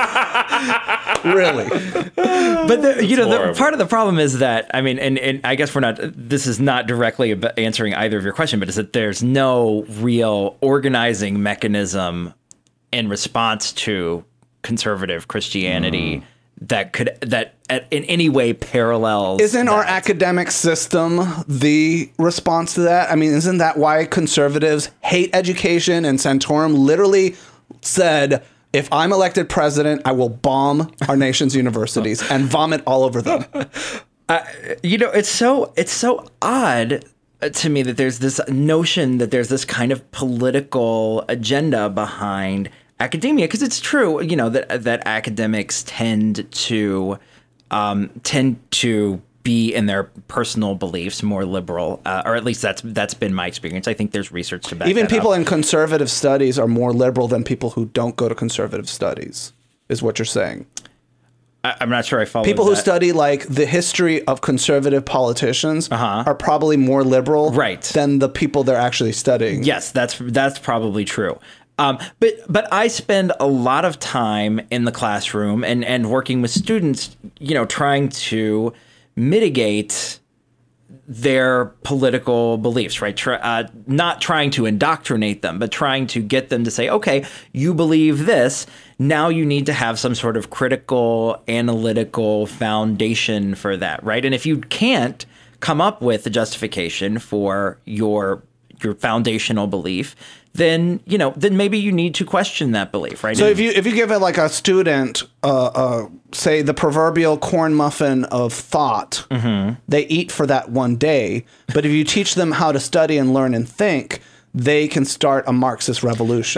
Really? But the, you know, the, horrible. part of the problem is that I mean, and, and I guess we're not. This is not directly ab- answering either of your question, but is that there's no real organizing mechanism in response to conservative Christianity that could that at, in any way parallels. Isn't our that. academic system the response to that? I mean, isn't that why conservatives hate education? And Santorum literally said, if I'm elected president, I will bomb our nation's universities and vomit all over them. You know, it's so it's so odd uh, to me that there's this notion that there's this kind of political agenda behind academia, because it's true, you know, that that academics tend to um, tend to be in their personal beliefs more liberal, uh, or at least that's that's been my experience. I think there's research to back Even that people up. in conservative studies are more liberal than people who don't go to conservative studies, is what you're saying. I, I'm not sure I follow. People who that. study like the history of conservative politicians Uh-huh. are probably more liberal Right. than the people they're actually studying. Yes, that's that's probably true. Um, but but I spend a lot of time in the classroom and, and working with students, you know, trying to mitigate their political beliefs, right? Try, uh, not trying to indoctrinate them, but trying to get them to say, okay, you believe this. Now you need to have some sort of critical, analytical foundation for that, right? And if you can't come up with a justification for your your foundational belief, then you know, then maybe you need to question that belief, right? So And- if you if you give it like a student, uh, uh, say the proverbial corn muffin of thought, they eat for that one day. But if you teach them how to study and learn and think, they can start a Marxist revolution.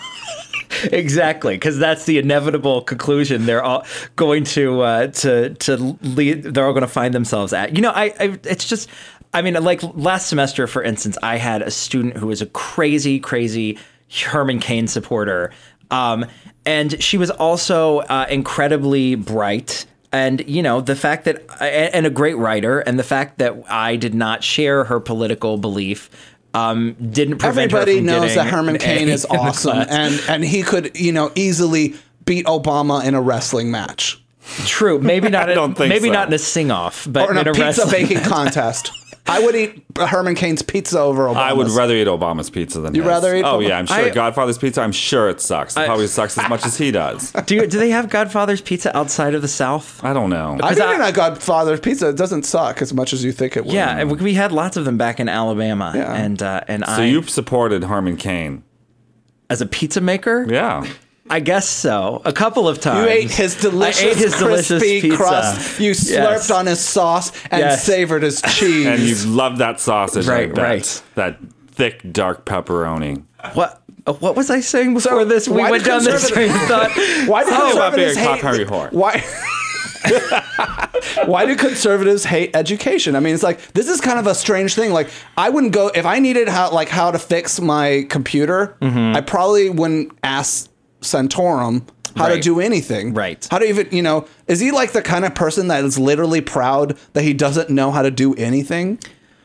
Exactly, because that's the inevitable conclusion they're all going to uh, to to lead. They're all going to find themselves at. You know, I, I it's just. I mean, like last semester, for instance, I had a student who was a crazy, crazy Herman Cain supporter, um, and she was also uh, incredibly bright. And you know, the fact that and a great writer, and the fact that I did not share her political belief. Um, didn't prevent her Everybody from knows getting that Herman an A Cain is in the awesome, class. and and he could, you know, easily beat Obama in a wrestling match. True. Maybe not. I in, don't think maybe so. not in a sing-off, but Or in in a a pizza wrestling. baking contest. I would eat Herman Cain's pizza over Obama's. I would rather eat Obama's pizza than You'd his. rather eat Oh Obama- yeah, I'm sure I- Godfather's pizza. I'm sure it sucks. It probably sucks as much as he does. Do you, do they have Godfather's Pizza outside of the South? I don't know. I've Because I- eaten a Godfather's pizza. It doesn't suck as much as you think it would. Yeah, and we had lots of them back in Alabama, Yeah. and uh, and So I, you supported Herman Cain? as a pizza maker, Yeah. I guess so. A couple of times. You ate his delicious, I ate his delicious crispy pizza. crust. You slurped Yes. on his sauce and Yes. savored his cheese. And you loved that sausage, I Right, bet. right. That thick, dark pepperoni. What? uh, What was I saying before So, this? We why went do down this train conservative- of thought. Why do Oh, about conservatives being a hate? cock hungry whore. Why? Why do conservatives hate education? I mean, it's like this is kind of a strange thing. Like, I wouldn't go if I needed how like how to fix my computer. Mm-hmm. I probably wouldn't ask Santorum how to Right. do anything. Right. How to even you know? Is he like the kind of person that is literally proud that he doesn't know how to do anything?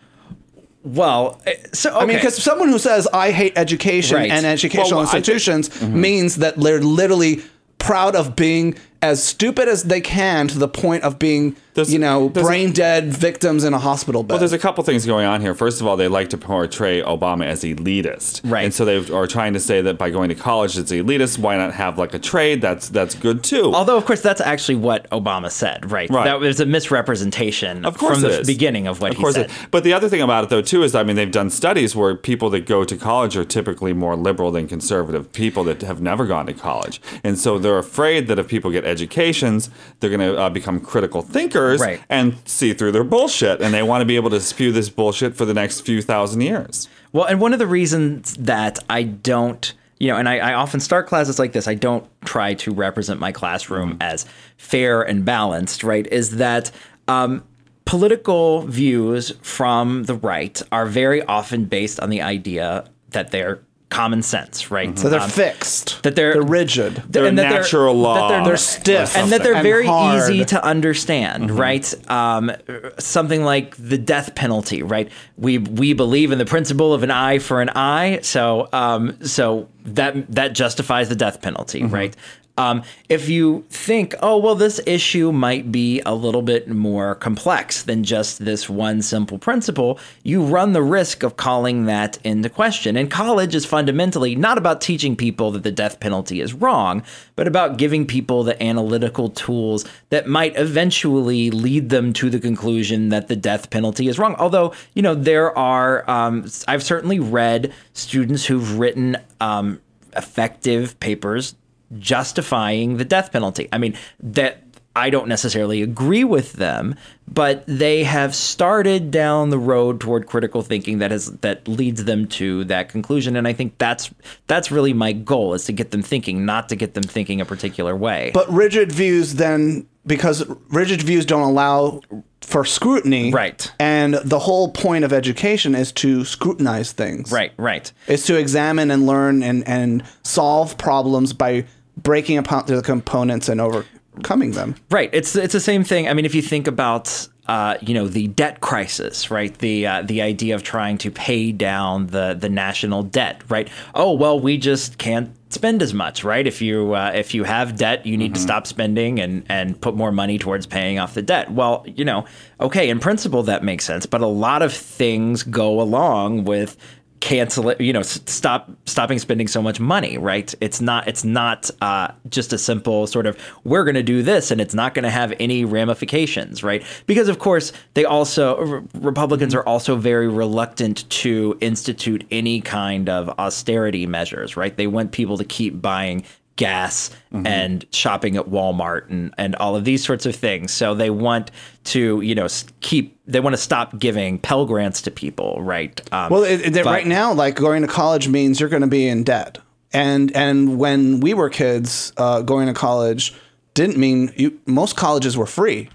Well, uh, so okay. I mean, because someone who says I hate education Right. and educational Well, I think- institutions means that they're literally proud of being as stupid as they can to the point of being, There's- you know, there's a- brain dead victims in a hospital bed. Well, there's a couple things going on here. First of all, they like to portray Obama as elitist, Right. And so they are trying to say that by going to college, it's elitist. Why not have like a trade? That's that's good too. Although, of course, that's actually what Obama said, right? Right. That was a misrepresentation Of course from the it is. beginning of what Of he course said. it- But the other thing about it, though, too, is I mean, they've done studies where people that go to college are typically more liberal than conservative people that have never gone to college, and so they're afraid that if people get educations, they're going to uh, become critical thinkers Right. and see through their bullshit, and they want to be able to spew this bullshit for the next few thousand years. Well, and one of the reasons that I don't, you know, and I, I often start classes like this, I don't try to represent my classroom as fair and balanced, right? Is that um, political views from the right are very often based on the idea that they're common sense, right? so they're Um, fixed. that they're they're rigid. They're and that natural law. that They're stiff and that they're and very hard. easy to understand, right? Um, something like the death penalty, right? We we believe in the principle of an eye for an eye, so um, so that that justifies the death penalty, right? Um, if you think, oh, well, this issue might be a little bit more complex than just this one simple principle, you run the risk of calling that into question. And college is fundamentally not about teaching people that the death penalty is wrong, but about giving people the analytical tools that might eventually lead them to the conclusion that the death penalty is wrong. Although, you know, there are, um, I've certainly read students who've written um, effective papers justifying the death penalty. I mean, that I don't necessarily agree with them, but they have started down the road toward critical thinking that has that leads them to that conclusion. And I think that's that's really my goal, is to get them thinking, not to get them thinking a particular way. But rigid views then, because rigid views don't allow for scrutiny. Right. And the whole point of education is to scrutinize things. right, right. Is to examine and learn and, and solve problems by breaking apart the components and overcoming them. Right. It's it's the same thing. I mean, if you think about uh, you know, the debt crisis, right? The uh, the idea of trying to pay down the the national debt, right? Oh, well, we just can't spend as much, right? If you uh, if you have debt, you need Mm-hmm. to stop spending and and put more money towards paying off the debt. Well, you know, okay, in principle that makes sense, but a lot of things go along with cancel it, you know, s- stop stopping spending so much money, right? It's not it's not uh, just a simple sort of we're going to do this and it's not going to have any ramifications, right? Because of course they also re- Republicans are also very reluctant to institute any kind of austerity measures, right? They want people to keep buying gas and shopping at Walmart and, and all of these sorts of things. So they want to, you know, s- keep, they want to stop giving Pell Grants to people, right? Um, Well, it, it, but- right now, like going to college means you're going to be in debt. And and when we were kids, uh, going to college didn't mean you, most colleges were free.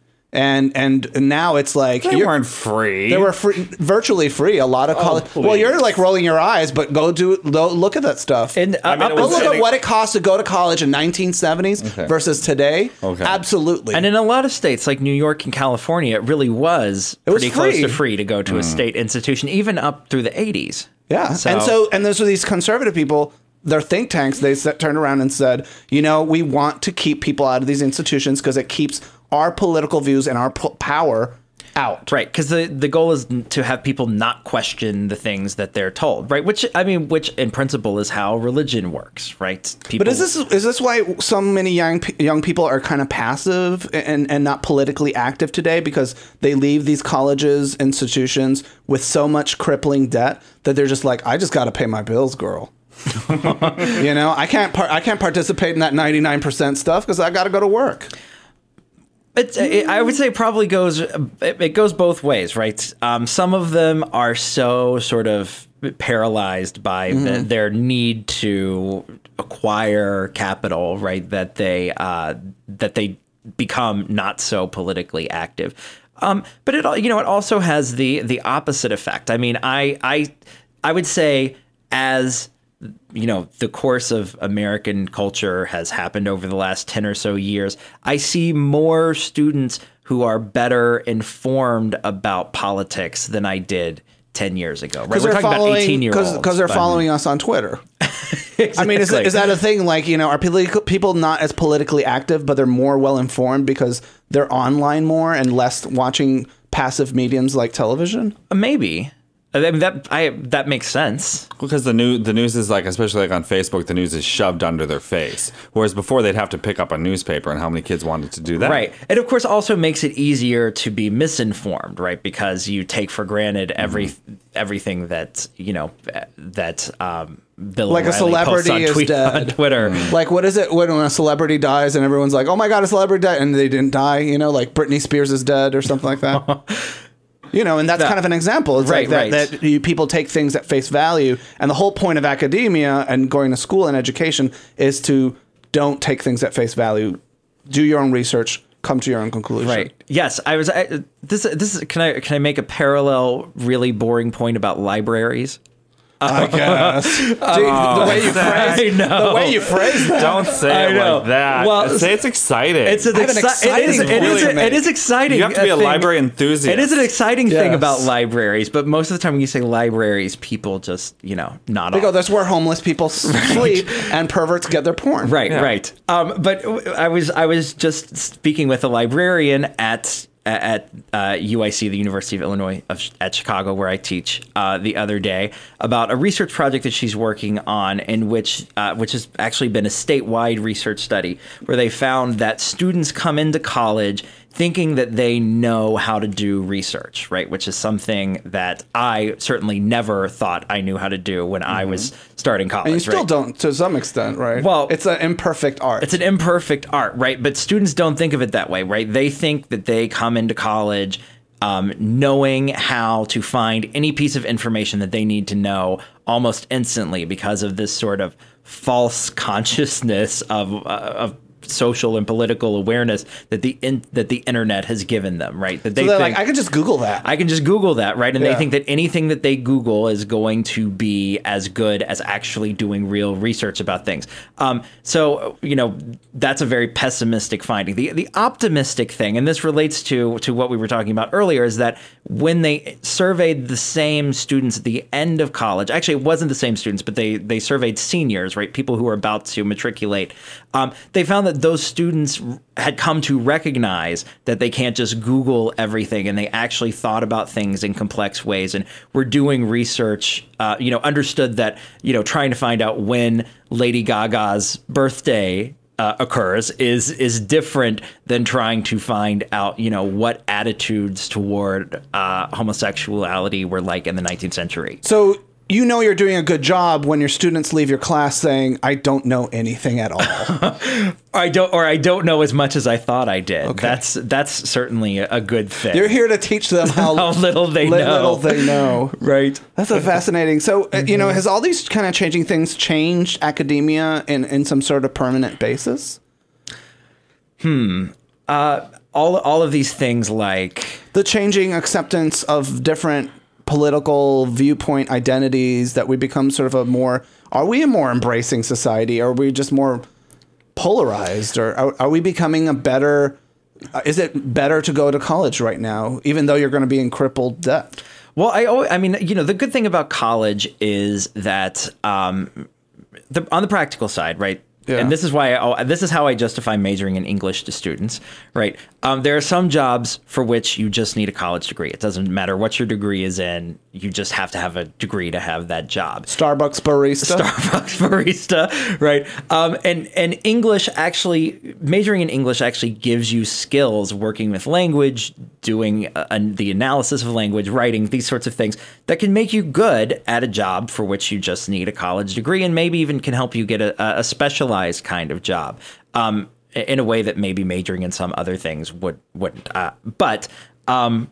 And and now it's like They you're- weren't free. They were free, virtually free. A lot of college. Well, please. you're like rolling your eyes, but go do go look at that stuff. And, uh, I mean, up it Go was- look until- at what it costs to go to college in nineteen seventies Okay. versus today. Okay. Absolutely. And in a lot of states like New York and California, it really was was pretty close free. to free to go to a state institution, even up through the eighties. yeah. So- and so and those are these conservative people their think tanks, they set, turned around and said, you know, we want to keep people out of these institutions because it keeps our political views and our p- power out. Right, because the, the goal is to have people not question the things that they're told, right? Which, I mean, which in principle is how religion works, right? People, But is this is this why so many young young people are kind of passive and, and not politically active today? Because they leave these colleges, institutions with so much crippling debt that they're just like, I just got to pay my bills, girl. You know, I can't par- I can't participate in that ninety-nine percent stuff because I got to go to work. It's, it, I would say it probably goes, it, it goes both ways, right? Um, some of them are so sort of paralyzed by mm-hmm. the, their need to acquire capital, right? That they, uh, that they become not so politically active. Um, but it, you know, it also has the, the opposite effect. I mean, I, I, I would say as, you know, the course of American culture has happened over the last ten or so years, I see more students who are better informed about politics than I did ten years ago. Right? We're talking about eighteen-year-olds. Because they're following us on Twitter. Exactly. I mean, is, is that a thing? Like, you know, are political, people not as politically active, but they're more well-informed because they're online more and less watching passive mediums like television? Maybe. I mean, that I that makes sense. Because the new the news is like, especially like on Facebook, the news is shoved under their face. Whereas before they'd have to pick up a newspaper, and how many kids wanted to do that? Right. It of course also makes it easier to be misinformed, right? Because you take for granted every mm-hmm. everything that you know that um, Bill like O'Reilly a celebrity on is tweet, dead on Twitter. Mm-hmm. Like, what is it when a celebrity dies and everyone's like, "Oh my God, a celebrity died," and they didn't die? You know, like Britney Spears is dead or something like that. You know, and that's that, kind of an example. It's right, like that, right. that you, people take things at face value. And the whole point of academia and going to school and education is to don't take things at face value. Do your own research. Come to your own conclusion. Right. Yes. I was. I, this. This is. Can I? Can I make a parallel, really boring point about libraries? I guess. Gee, oh, the way you phrase, the way you phrase that. Don't say I it know. like that. Well, say it's exciting. It's an, I have an exci- exciting it is, it, is, point. it is exciting. You have to be a thing. library enthusiast. It is an exciting Yes. thing about libraries, but most of the time when you say libraries, people just you know nod They off. go, that's where homeless people sleep and perverts get their porn. Right, Yeah. right. Um, but I was I was just speaking with a librarian at at uh, U I C, the University of Illinois of, at Chicago, where I teach, uh, the other day about a research project that she's working on, in which uh, which has actually been a statewide research study where they found that students come into college thinking that they know how to do research, right? Which is something that I certainly never thought I knew how to do when mm-hmm. I was starting college. And you still right? don't, to some extent, right? Well, it's an imperfect art. It's an imperfect art, right? But students don't think of it that way, right? They think that they come into college um, knowing how to find any piece of information that they need to know almost instantly because of this sort of false consciousness of uh, of social and political awareness that the in, that the internet has given them, right? That they so they're think, like, I can just Google that. I can just Google that, right? And Yeah. they think that anything that they Google is going to be as good as actually doing real research about things. Um, so, you know, that's a very pessimistic finding. The the optimistic thing, and this relates to to what we were talking about earlier, is that when they surveyed the same students at the end of college, actually it wasn't the same students, but they they surveyed seniors, right? People who were about to matriculate. Um, they found that those students had come to recognize that they can't just Google everything, and they actually thought about things in complex ways and were doing research, uh, you know, understood that, you know, trying to find out when Lady Gaga's birthday uh, occurs is is different than trying to find out, you know, what attitudes toward uh, homosexuality were like in the nineteenth century. So you know you're doing a good job when your students leave your class saying, I don't know anything at all. I don't, or I don't know as much as I thought I did. Okay. That's that's certainly a good thing. You're here to teach them how, How little they li- know. Little they know. Right. That's a fascinating. So, uh, you know, has all these kind of changing things changed academia in, in some sort of permanent basis? Uh, all all of these things, like The changing acceptance of different political viewpoint identities, that we become sort of a more, are we a more embracing society? Are we just more polarized? Or are, are we becoming a better, uh, is it better to go to college right now, even though you're going to be in crippled debt? Well, I always, I mean, you know, the good thing about college is that um, the, on the practical side, right? Yeah. And this is why I, this is how I justify majoring in English to students, right? Um, there are some jobs for which you just need a college degree. It doesn't matter what your degree is in. You just have to have a degree to have that job. Starbucks barista. Starbucks barista, right? Um, and and English actually, majoring in English actually gives you skills working with language, doing uh, an- the analysis of language, writing, these sorts of things that can make you good at a job for which you just need a college degree, and maybe even can help you get a, a specialized kind of job. Um, in a way that maybe majoring in some other things would wouldn't. Uh, but um,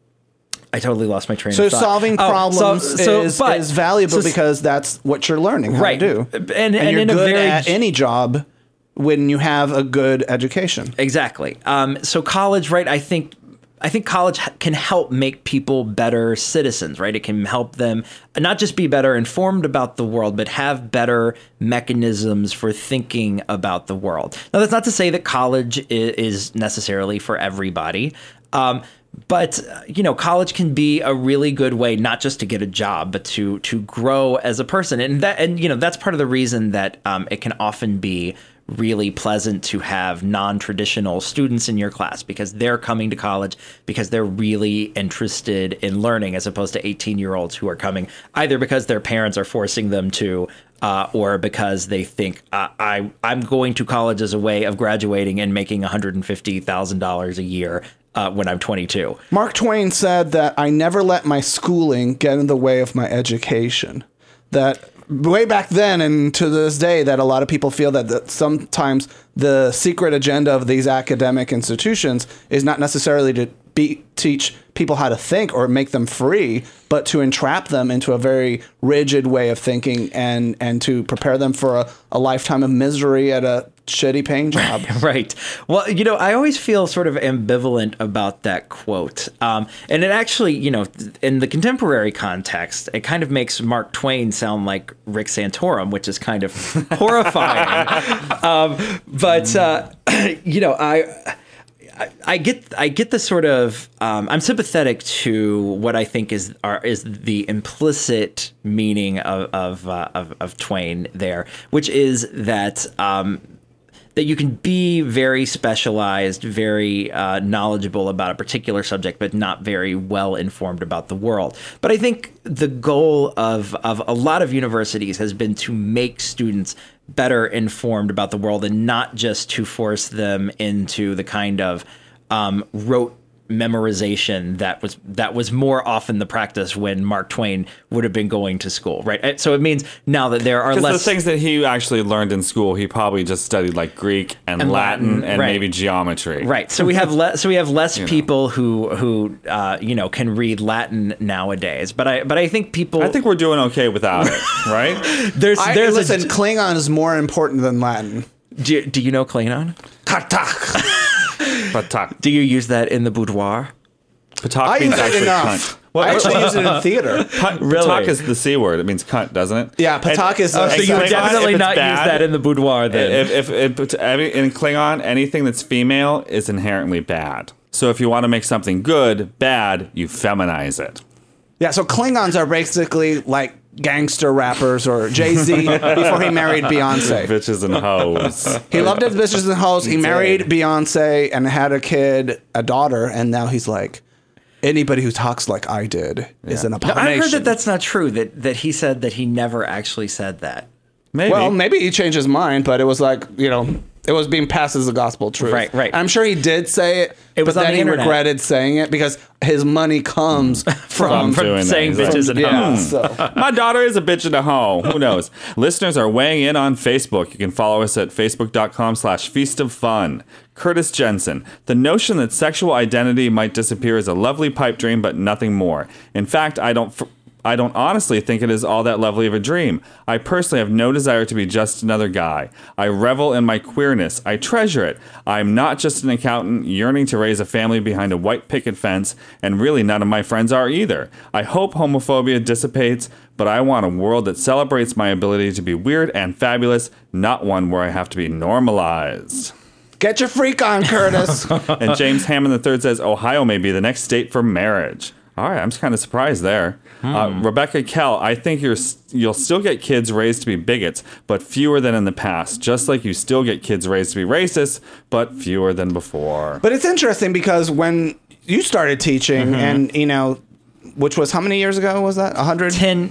I totally lost my train So of thought. solving Oh, problems so- so- is, but- is valuable so- because that's what you're learning how Right. to do. And- and, and you're in a good very at g- any job when you have a good education. Exactly. Um, so college, right? I think I think college h- can help make people better citizens, right? It can help them not just be better informed about the world, but have better mechanisms for thinking about the world. Now, that's not to say that college i- is necessarily for everybody. Um, But uh, you know, college can be a really good way not just to get a job, but to to grow as a person, and that and you know that's part of the reason that um, it can often be really pleasant to have non-traditional students in your class, because they're coming to college because they're really interested in learning, as opposed to eighteen-year-olds who are coming either because their parents are forcing them to, uh, or because they think uh, I I'm going to college as a way of graduating and making one hundred fifty thousand dollars a year. Uh, when I'm twenty-two. Mark Twain said that I never let my schooling get in the way of my education. That way back then and to this day, that a lot of people feel that, that sometimes the secret agenda of these academic institutions is not necessarily to be, teach people how to think or make them free, but to entrap them into a very rigid way of thinking and, and to prepare them for a, a lifetime of misery at a shitty paying job. Right. Well, you know, I always feel sort of ambivalent about that quote. Um, and it actually, you know, in the contemporary context, it kind of makes Mark Twain sound like Rick Santorum, which is kind of horrifying. um, but, uh, you know, I... I, I get I get the sort of um, I'm sympathetic to what I think is are, is the implicit meaning of of, uh, of of Twain there, which is that um, that you can be very specialized, very uh, knowledgeable about a particular subject, but not very well informed about the world. But I think the goal of of a lot of universities has been to make students better informed about the world, and not just to force them into the kind of um, rote memorization that was that was more often the practice when Mark Twain would have been going to school, right? So it means now that there are Because less the things that he actually learned in school, he probably just studied like Greek and, And Latin, Latin, and right. maybe geometry. Right. So we have less. So we have less know. people who who uh, you know can read Latin nowadays. But I but I think people. I think we're doing okay without it, right? there's I, there's listen, a, Klingon is more important than Latin. do, you- do you know Klingon? Katak. Patak. Do you use that in the boudoir? Patak I means use it actually enough. cunt. I actually use it in theater. Put- Really? Patak is the C word. It means cunt, doesn't it? Yeah, patak And- is, uh, and so you You would would Klingon, definitely if it's not use bad, that in the boudoir then. If, if, if, in Klingon, anything that's female is inherently bad. So if you want to make something good, bad, you feminize it. Yeah, so Klingons are basically like gangster rappers or Jay-Z before he married Beyonce. Bitches and hoes. He loved his bitches and hoes. He He married did. Beyonce and had a kid, a daughter, and now he's like, anybody who talks like I did is an No, abomination. I heard that that's not true. That that he said that he never actually said that. Maybe. Well, maybe he changed his mind, but it was like, you know, it was being passed as the gospel truth. Right, right. I'm sure he did say it, It was but on then the he internet. regretted saying it because his money comes From, from, from doing that. saying He's like, bitches and yeah, hoes. so. My daughter is a bitch and a hoe. Who knows? Listeners are weighing in on Facebook. You can follow us at facebook.com slash feast of fun. Curtis Jensen. The notion that sexual identity might disappear is a lovely pipe dream, but nothing more. In fact, I don't... F- I don't honestly think it is all that lovely of a dream. I personally have no desire to be just another guy. I revel in my queerness. I treasure it. I'm not just an accountant yearning to raise a family behind a white picket fence, and really none of my friends are either. I hope homophobia dissipates, but I want a world that celebrates my ability to be weird and fabulous, not one where I have to be normalized. Get your freak on, Curtis. And James Hammond the third says, Ohio may be the next state for marriage. All right, I'm just kind of surprised there. Uh, Rebecca Kell, I think you're s- you'll still get kids raised to be bigots, but fewer than in the past. Just like you still get kids raised to be racist, but fewer than before. But it's interesting because when you started teaching, and you know, which was how many years ago was that? A hundred? ten,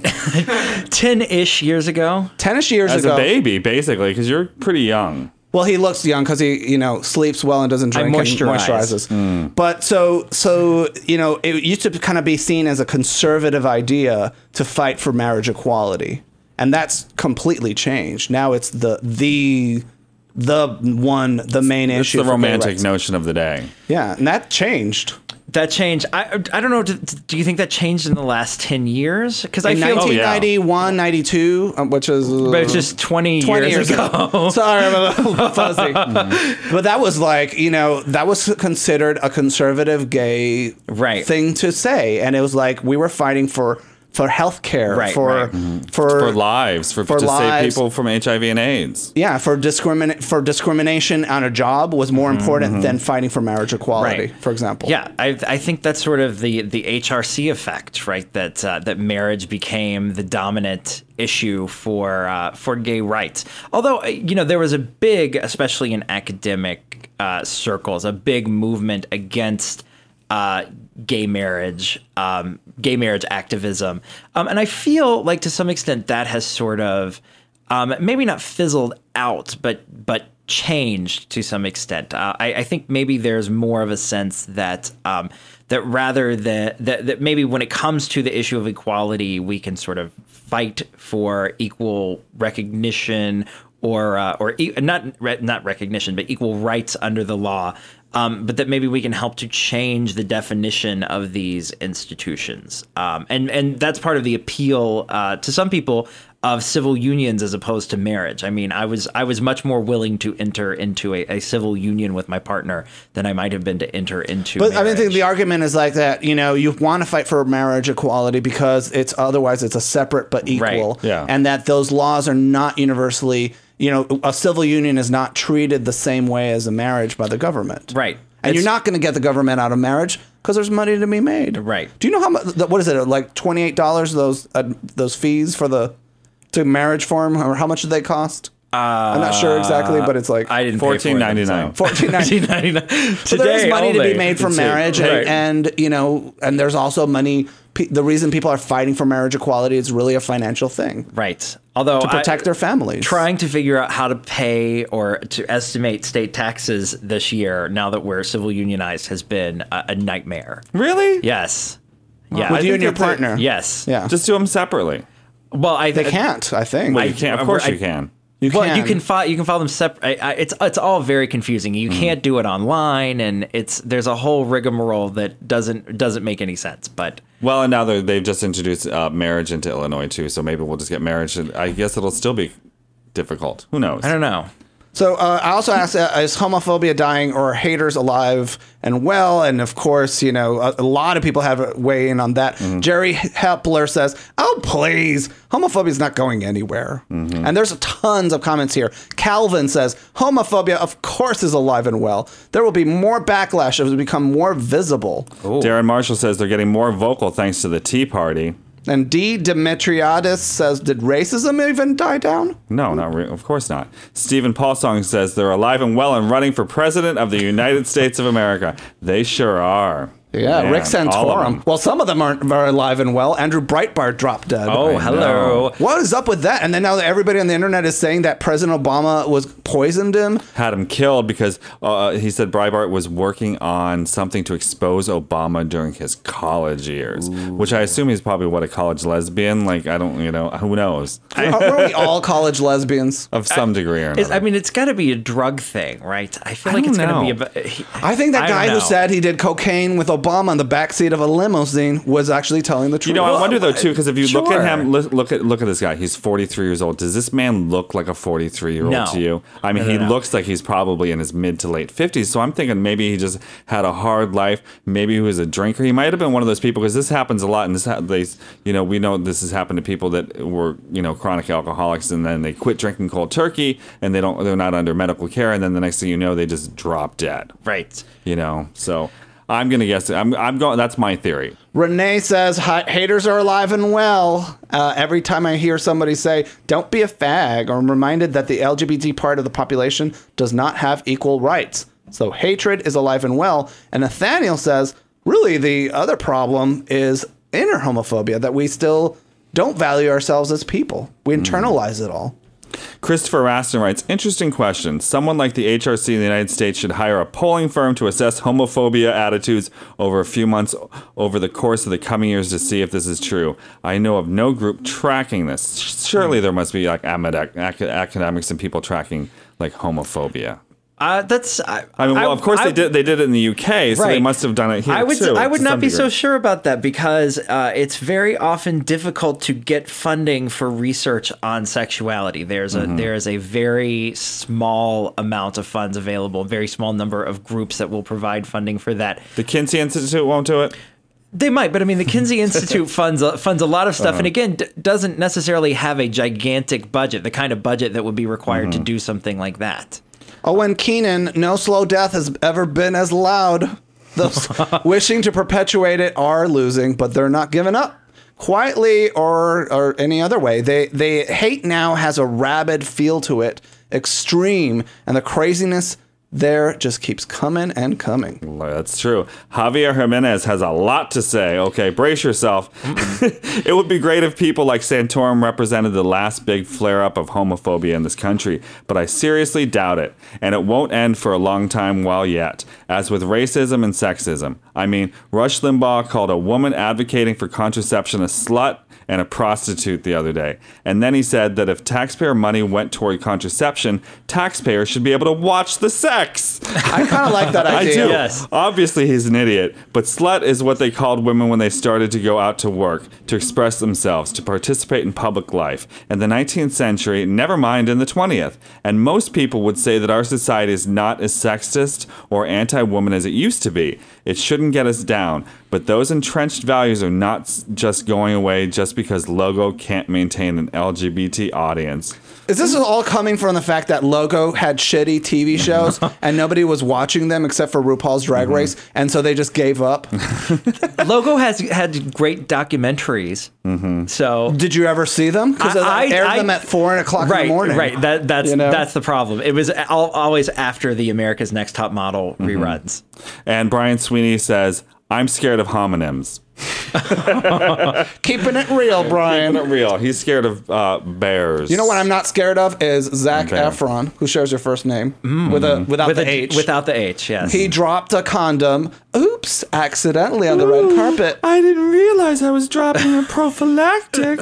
ten-ish years ago. Ten-ish years As ago. a baby, basically, because you're pretty young. Well, he looks young because he, you know, sleeps well and doesn't drink and moisturize. moisturizes. But so, so you know, it used to kind of be seen as a conservative idea to fight for marriage equality, and that's completely changed. Now it's the the the one, the main It's issue. the for gay romantic rights. notion of the day. Yeah, and that changed. That changed. I I don't know. Do, do you think that changed in the last ten years? Because I In feel nineteen ninety-one, ninety-two, um, which is uh, but it's just twenty, twenty years, years ago. ago. Sorry, I'm a little fuzzy. But that was like, you know, that was considered a conservative gay Right. thing to say. And it was like we were fighting for for health care, Right, for, right. for For lives, for, For to save lives. people from H I V and AIDS. yeah, for discrimin for discrimination on a job was more important than fighting for marriage equality, Right. for example. Yeah, I, I think that's sort of the, the H R C effect, right? That uh, that marriage became the dominant issue for uh, for gay rights. Although uh, you know there was a big, especially in academic uh, circles, a big movement against uh, gay marriage, um, gay marriage activism, um, and I feel like to some extent that has sort of um, maybe not fizzled out, but but changed to some extent. Uh, I, I think maybe there's more of a sense that um, that rather than that, that maybe when it comes to the issue of equality, we can sort of fight for equal recognition or uh, or e- not re- not recognition, but equal rights under the law. Um, but that maybe we can help to change the definition of these institutions, um, and and that's part of the appeal uh, to some people of civil unions as opposed to marriage. I mean, I was I was much more willing to enter into a, a civil union with my partner than I might have been to enter into. But marriage. I mean, I think the argument is like that. You know, you want to fight for marriage equality because it's otherwise it's a separate but equal, Right. Yeah. and that those laws are not universally. You know, a civil union is not treated the same way as a marriage by the government, Right. And It's- you're not going to get the government out of marriage because there's money to be made, Right. Do you know how much? What is it? Like twenty eight dollars those uh, those fees for the to marriage form, or how much do they cost? Uh, I'm not sure exactly, but it's like I didn't fourteen ninety nine. fourteen ninety nine. fourteen ninety-nine. So there's money to be only. made from That's it. marriage, Right. and, and you know, and there's also money. Pe- the reason people are fighting for marriage equality is really a financial thing Right. Although to protect I, their families. trying to figure out how to pay or to estimate state taxes this year, now that we're civil unionized, has been a, a nightmare. Really? Yes. Yeah. with I you think and your that's a- partner. Yes. Yeah. Just do them separately. Well, I they can't. I think Well, you can't. Of course I- you can. You well, can. you can file. You can file them separate. It's it's all very confusing. You can't do it online, and it's there's a whole rigmarole that doesn't doesn't make any sense. But Well, and now they're- they've just introduced uh, marriage into Illinois too, so maybe we'll just get marriage. And I guess it'll still be difficult. Who knows? I don't know. So uh, I also asked, uh, is homophobia dying or are haters alive and well? And of course, you know, a, a lot of people have a weigh in on that. Jerry Hepler says, oh, please, homophobia is not going anywhere. And there's tons of comments here. Calvin says, homophobia, of course, is alive and well. There will be more backlash as it become more visible. Darren Marshall says they're getting more vocal thanks to the Tea Party. And D. Demetriadis says, did racism even die down? No, not re- of course not. Stephen Paulsong says they're alive and well and running for president of the United States of America. They sure are. Yeah, Man, Rick all of Santorum. them. Well, some of them aren't very alive and well. Andrew Breitbart dropped dead. Oh, I hello. know. What is up with that? And then now that everybody on the internet is saying that President Obama was poisoned him. Had him killed because uh, he said Breitbart was working on something to expose Obama during his college years, which I assume he's probably what, a college lesbian. Like I don't, you know, who knows, Are we all college lesbians? of some degree or It's, another. I mean, it's got to be a drug thing, right? I feel I like don't it's going to be know. about. He, I think that I don't guy who know. said he did cocaine with Obama in the backseat of a limousine was actually telling the truth. You know, I Well, wonder though too, because if you look sure. at him, look, look at look at this guy. He's forty-three years old. Does this man look like a forty-three year old No. to you? I mean, No, no, he no. looks like he's probably in his mid to late fifties. So I'm thinking maybe he just had a hard life. Maybe he was a drinker. He might have been one of those people because this happens a lot. And this, ha- they, you know, we know this has happened to people that were, you know, chronic alcoholics, and then they quit drinking cold turkey, and they don't, they're not under medical care, and then the next thing you know, they just drop dead. Right. You know, so I'm gonna guess it. I'm, I'm going. That's my theory. Renee says "Hi- haters are alive and well. Uh, every time I hear somebody say, don't be a fag, I'm reminded that the L G B T part of the population does not have equal rights. So hatred is alive and well. And Nathaniel says, really, the other problem is inner homophobia, that we still don't value ourselves as people. We internalize it all. Christopher Raston writes, interesting question. Someone like the H R C in the United States should hire a polling firm to assess homophobia attitudes over a few months over the course of the coming years to see if this is true. I know of no group tracking this. Surely there must be like amad- ac- academics and people tracking like homophobia. Uh, that's. I, I mean, well, of course I, they did. They did it in the U K, so Right. they must have done it here I would. too. I would to not some be degree. so sure about that because uh, it's very often difficult to get funding for research on sexuality. There's a Mm-hmm. there is a very small amount of funds available, a very small number of groups that will provide funding for that. The Kinsey Institute won't do it. They might, but I mean, the Kinsey Institute funds uh, funds a lot of stuff, Uh-huh. and again, d- doesn't necessarily have a gigantic budget, the kind of budget that would be required Mm-hmm. to do something like that. Owen Keenan, no slow death has ever been as loud. Those wishing to perpetuate it are losing, but they're not giving up. Quietly or or any other way. They they hate now has a rabid feel to it, extreme, and the craziness there just keeps coming and coming. That's true. Javier Jimenez has a lot to say. Okay, brace yourself. It would be great if people like Santorum represented the last big flare-up of homophobia in this country, but I seriously doubt it, and it won't end for a long time while yet, as with racism and sexism. I mean, Rush Limbaugh called a woman advocating for contraception a slut and a prostitute the other day. And then he said that if taxpayer money went toward contraception, taxpayers should be able to watch the sex. I kind of like that I idea. do. Yes. Obviously, he's an idiot, but slut is what they called women when they started to go out to work, to express themselves, to participate in public life. In the nineteenth century, never mind in the twentieth. And most people would say that our society is not as sexist or anti-woman as it used to be. It shouldn't get us down, but those entrenched values are not s- just going away just because Logo can't maintain an L G B T audience. Is this all coming from the fact that Logo had shitty T V shows and nobody was watching them except for RuPaul's Drag Mm-hmm. Race, and so they just gave up? Logo has had great documentaries, Mm-hmm. so Did you ever see them? Because I- they aired I- them at four o'clock right, in the morning. right. That that's You know? that's the problem. It was al- always after the America's Next Top Model Mm-hmm. reruns. And Brian Sweeney says, I'm scared of homonyms. Keeping it real, Brian. Not real. He's scared of uh, bears. You know what I'm not scared of is Zach Okay. Efron, who shares your first name with a without With the a, H. without the H, yes. He dropped a condom. Oops, accidentally on the red carpet. I didn't realize I was dropping a prophylactic.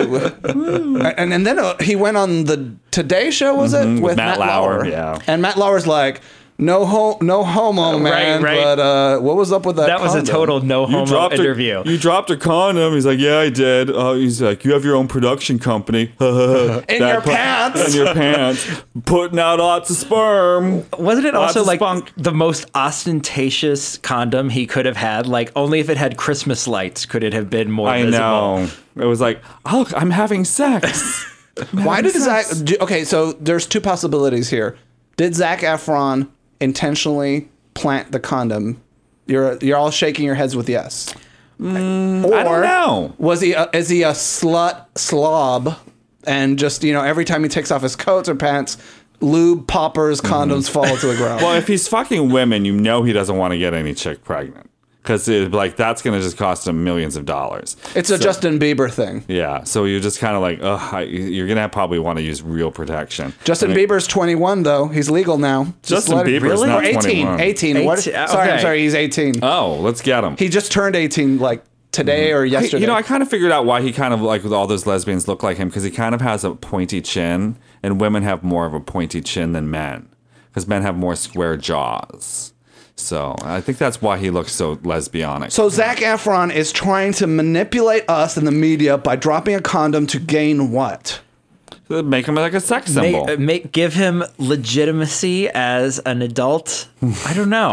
And and then uh, he went on the Today Show, was it, with, Matt Lauer, yeah. And Matt Lauer's like, no ho- no homo, man. right. But uh, what was up with that? that was a condom? total no homo dropped interview. A, you dropped a condom. He's like, yeah, I did. Uh, he's like, you have your own production company. in your pants. In your pants. Putting out lots of sperm. Wasn't it Lots also of like spunk. the most ostentatious condom he could have had? Like only if it had Christmas lights could it have been more I visible. know. It was like, oh, look, I'm having sex. Why did Zach? do- Okay, so there's two possibilities here. Did Zach Efron intentionally plant the condom? You're you're all shaking your heads with yes. or I don't know. Was he? A, is he a slut slob? And just you know, every time he takes off his coats or pants, lube poppers, condoms fall to the ground. Well, if he's fucking women, you know he doesn't want to get any chick pregnant. Because like that's going to just cost him millions of dollars. it's a Justin Bieber thing. Yeah, so you're just kind of like, ugh, I, you're gonna probably want to use real protection. Justin I mean, Bieber's twenty-one though. He's legal now. Just Justin let it- Bieber's Or not eighteen. twenty-one. eighteen. What? eighteen, Sorry, I'm okay. sorry. He's eighteen. Oh, let's get him. He just turned eighteen like today or yesterday. You know, I kind of figured out why he kind of like with all those lesbians look like him because he kind of has a pointy chin, and women have more of a pointy chin than men because men have more square jaws. So I think that's why he looks so lesbianic. So Zach Efron is trying to manipulate us in the media by dropping a condom to gain what? Make him like a sex symbol. Make, make give him legitimacy as an adult. I don't know.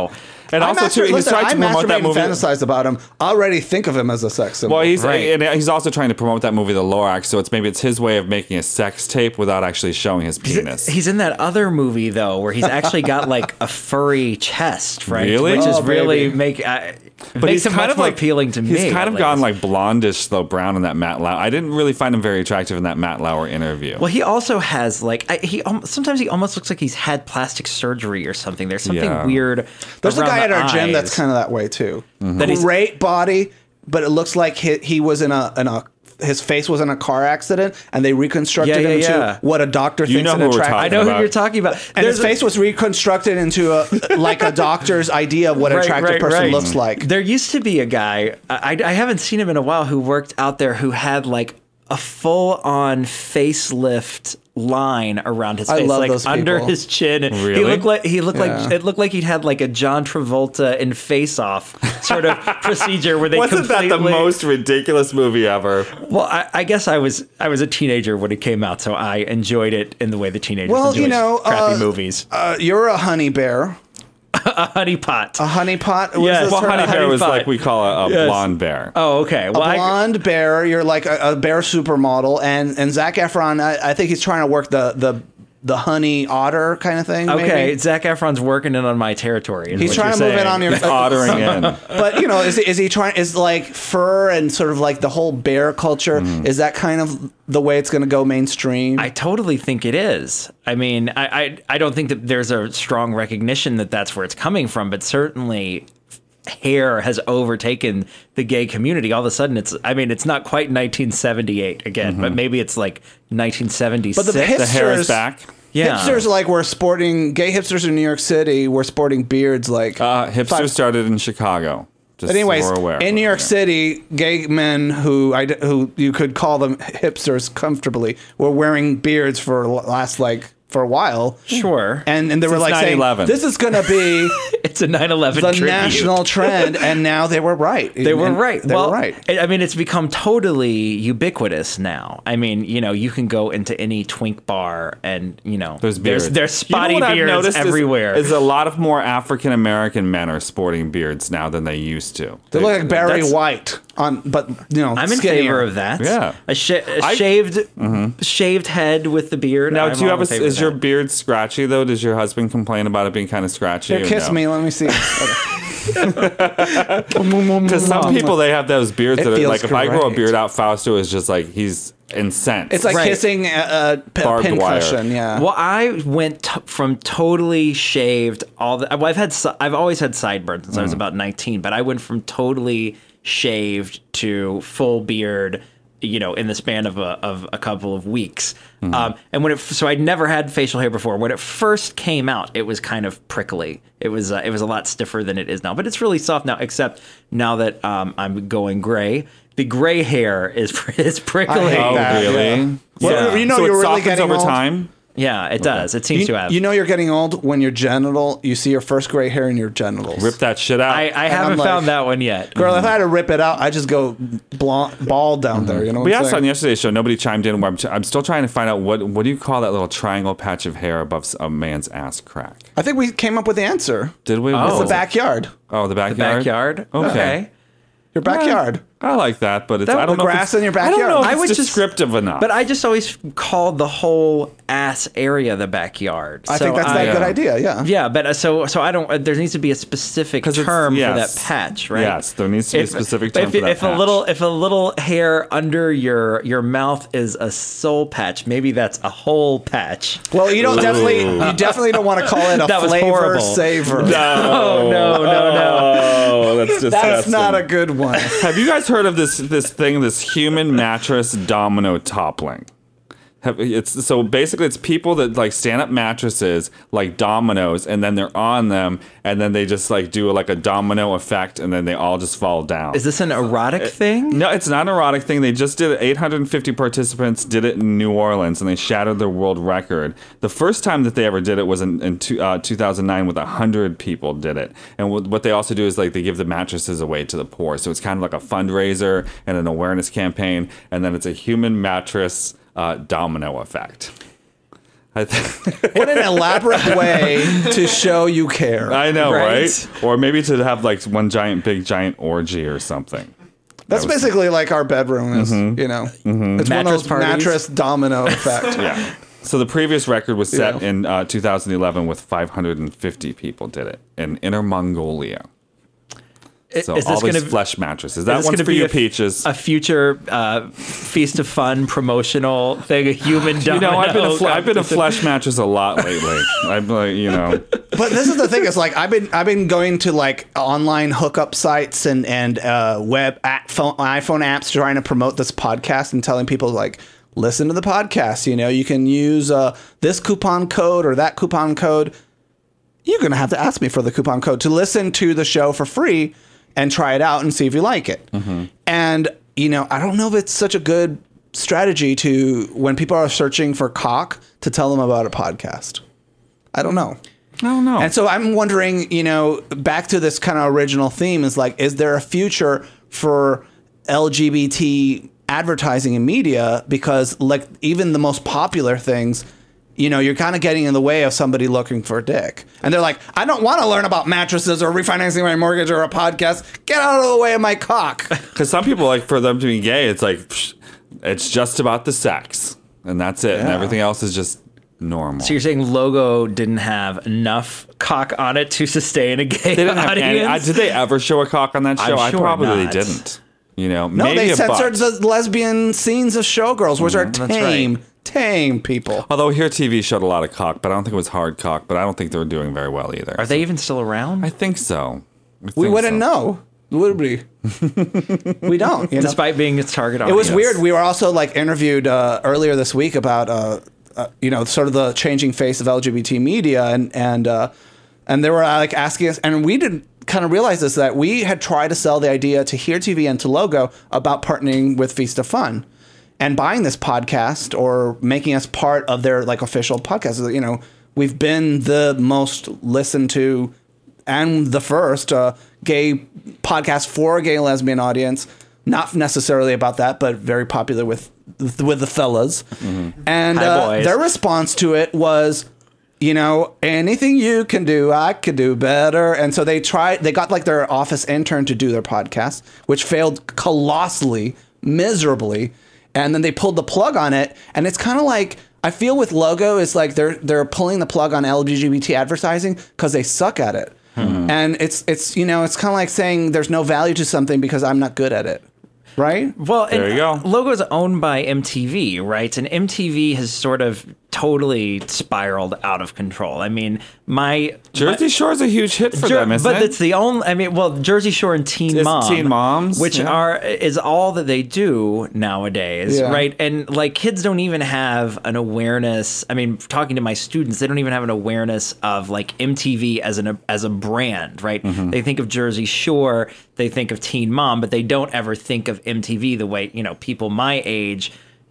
And I also, master- too, he's listen, trying to I promote that masturbate and movie. fantasize about him. I already think of him as a sex symbol. Well, he's Right. and he's also trying to promote that movie, The Lorax. So it's maybe it's his way of making a sex tape without actually showing his penis. He's in that other movie though, where he's actually got like a furry chest, right? Really? Which is Oh, really baby. make uh, But makes he's him kind much of more like appealing to me. He's kind at of gone least. like blondish, though brown in that Matt Lauer. I didn't really find him very attractive in that Matt Lauer interview. Well, he also has like I, he um, sometimes he almost looks like he's had plastic surgery or something. There's something Yeah. weird. There's a around guy at the our gym eyes. that's kind of that way too. That he's- Great body, but it looks like he, he was in a in a his face was in a car accident, and they reconstructed Yeah, yeah, him to yeah. what a doctor You thinks know an who we're attractive. I talking know who about. you're talking about. And There's his face was reconstructed into a like a doctor's idea of what an Right, attractive right, person right. looks like. There used to be a guy, I, I haven't seen him in a while, who worked out there who had like a full on facelift line around his I face, love like those under people. his chin. He Really? looked like he looked Yeah. like it looked like he'd had like a John Travolta in Face Off sort of procedure where they Wasn't that completely. the most ridiculous movie ever? Well, I, I guess I was I was a teenager when it came out, so I enjoyed it in the way the teenagers Well, enjoy you know, crappy uh, movies. Uh, you're a honey bear, A honey pot. a honey pot. Yes. this Well, her- Honey Bear Honey was Pot. like we call a, a Yes. blonde bear. Oh, okay. Well, a I- blonde bear. You're like a, a bear supermodel, and and Zac Efron. I, I think he's trying to work the the the honey otter kind of thing. okay, maybe. Zac Efron's working in on my territory. is He's what trying to you're move in saying. on your Ottering in. But you know, is is he trying? Is like fur and sort of like the whole bear culture? Is that kind of the way it's going to go mainstream? I totally think it is. I mean, I, I I don't think that there's a strong recognition that that's where it's coming from, but certainly hair has overtaken the gay community. All of a sudden, it's I mean, it's not quite nineteen seventy-eight again, but maybe it's like nineteen seventy-six. But the hipsters, The hair is back. Yeah. hipsters like were sporting. Gay hipsters in New York City were sporting beards like. Uh, hipster five- started in Chicago. Just But anyways, so we're aware. in New York Yeah. City, gay men who I who you could call them hipsters comfortably were wearing beards for last like for a while. Sure. And and they were Since like saying nine eleven. this is going to be It's a nine eleven the tribute. national trend, and now they were right. They were And right. They well, were right. I I mean, it's become totally ubiquitous now. I mean, you know, you can go into any twink bar and, you know, There's beards. there's spotty You know what I've beards noticed is- everywhere. Is, a lot of more African American men are sporting beards now than they used to. They look like Barry that's- White on, but you know, I'm in skinnier. favor of that. Yeah. A, sh- a I- shaved shaved head with the beard. Now, I'm do you all have in a? favor Is of your that. beard scratchy though? Does your husband complain about it being kind of scratchy? Here, or kiss no? me. Let me see. Because some people they have those beards It that are feels like if I grow a great. beard out, Fausto is just like he's incensed. It's like Right. kissing a, a p- Barbed pin wire. cushion. Yeah. Well, I went t- from totally shaved all the. Well, I've had si- I've always had sideburns since I was Mm. about nineteen, but I went from totally shaved to full beard, you know, in the span of a of a couple of weeks. Mm-hmm. Um, and when it so I'd never had facial hair before. When it first came out, it was kind of prickly. It was uh, it was a lot stiffer than it is now, but it's really soft now. Except now that um, I'm going gray, the gray hair is is prickly. I hate oh, that. really? Yeah. Well, Yeah. you know so you're it really softens getting over old. time. Yeah, it does. It seems You, to have. you know you're getting old when your genital, you see your first gray hair in your genitals. Rip that shit out. I, I haven't I'm like- found that one yet. Girl, if I had to rip it out, I just go blonde, bald down there. You know what we I'm asked on saying? yesterday's show. Nobody chimed in. I'm, I'm still trying to find out what what do you call that little triangle patch of hair above a man's ass crack? I think we came up with the answer. Did we? Oh. What It's the was it? backyard. Oh, the backyard. Backyard. Okay. Okay. Your backyard. I like that, but it's That- I don't the know if grass it's- in your I don't backyard. know if I it's would just- descriptive enough. But I just always called the whole ass area the backyard. I So think that's I- that good idea. Yeah. Yeah, but uh, so so I don't. Uh, there needs to be a specific 'Cause it's- term yes. for that patch, right? Yes, there needs to be a specific term if, for that if patch. a little if a little hair under your your mouth is a soul patch, maybe that's a whole patch. Well, you don't definitely you definitely don't want to call it a That was flavor horrible. saver. No, no, no, no. Oh, that's disgusting. That's not a good one. Have you guys heard of this this thing, this human mattress domino toppling? Have, it's so basically it's people that like stand up mattresses like dominoes, and then they're on them, and then they just like do like a domino effect, and then they all just fall down. Is this an erotic thing? No, it's not an erotic thing. They just did it. eight hundred fifty participants did it in New Orleans, and they shattered their world record. The first time that they ever did it was in, in two, uh, two thousand nine, with one hundred people did it. And what what they also do is like they give the mattresses away to the poor. So it's kind of like a fundraiser and an awareness campaign, and then it's a human mattress uh, domino effect. I th- What an elaborate way to show you care. I know, Right? right? Or maybe to have like one giant, big, giant orgy or something. That's That was- basically like our bedroom is, you know. It's one of Mattress those parties. mattress domino effect. Yeah. So the previous record was set Yeah. in uh, two thousand eleven with five hundred fifty people did it in Inner Mongolia. So Is all this these gonna- flesh mattresses. Is That this one's gonna for be you, a- Peaches. A future uh, Feast of Fun promotional thing, a human You domino. know, I've been a fl- I've been a competition. flesh mattress a lot lately. I'm like, you know, But this is the thing: is like I've been I've been going to like online hookup sites and and uh, web app, phone, iPhone apps trying to promote this podcast and telling people like listen to the podcast. You know, you can use uh, this coupon code or that coupon code. You're gonna have to ask me for the coupon code to listen to the show for free and try it out and see if you like it. And you know, I don't know if it's such a good strategy to when people are searching for cock to tell them about a podcast. I don't know. I don't know. And so I'm wondering, you know, back to this kind of original theme is like, is there a future for L G B T advertising and media? Because like even the most popular things, you know, you're kind of getting in the way of somebody looking for a dick. And they're like, I don't want to learn about mattresses or refinancing my mortgage or a podcast. Get out of the way of my cock. Because some people, like, for them to be gay, it's like, psh, it's just about the sex. And that's it. And Yeah. everything else is just normal. So you're saying Logo didn't have enough cock on it to sustain a gay They didn't have audience? any, I, did they ever show a cock on that show? I'm I sure probably not. didn't. You know, No, maybe they a censored butt. the lesbian scenes of Showgirls, which are that's right. tame, tame people. Although here T V showed a lot of cock, but I don't think it was hard cock, but I don't think they were doing very well either. Are they even still around? I think so. I We think wouldn't so. know, would we? We don't. You know? Despite being its target It audience. was weird. We were also like interviewed uh, earlier this week about uh, uh, you know sort of the changing face of L G B T media, and and uh, and they were uh, like asking us, and we didn't kind of realize this that we had tried to sell the idea to Here T V and to Logo about partnering with Feast of Fun and buying this podcast or making us part of their like official podcast. You know, we've been the most listened to and the first uh, gay podcast for a gay and lesbian audience. Not necessarily about that, but very popular with with the fellas. And Hi, uh, boys. their response to it was, you know, anything you can do, I could do better. And so they tried. They got like their office intern to do their podcast, which failed colossally, miserably. And then they pulled the plug on it. And it's kind of like I feel with Logo is like they're they're pulling the plug on L G B T advertising because they suck at it. And it's it's you know it's kind of like saying there's no value to something because I'm not good at it, right? Well, There and you go. Logo is owned by M T V, right? And M T V has sort of totally spiraled out of control. I mean, my Jersey Shore is a huge hit for Jer- them, isn't but it? it's the only. I mean, well, Jersey Shore and Teen It's Mom, Teen Moms, which yeah. are is all that they do nowadays, Yeah. right? And like kids don't even have an awareness. I mean, talking to my students, they don't even have an awareness of like M T V as an as a brand, right? Mm-hmm. They think of Jersey Shore, they think of Teen Mom, but they don't ever think of M T V the way you know people my age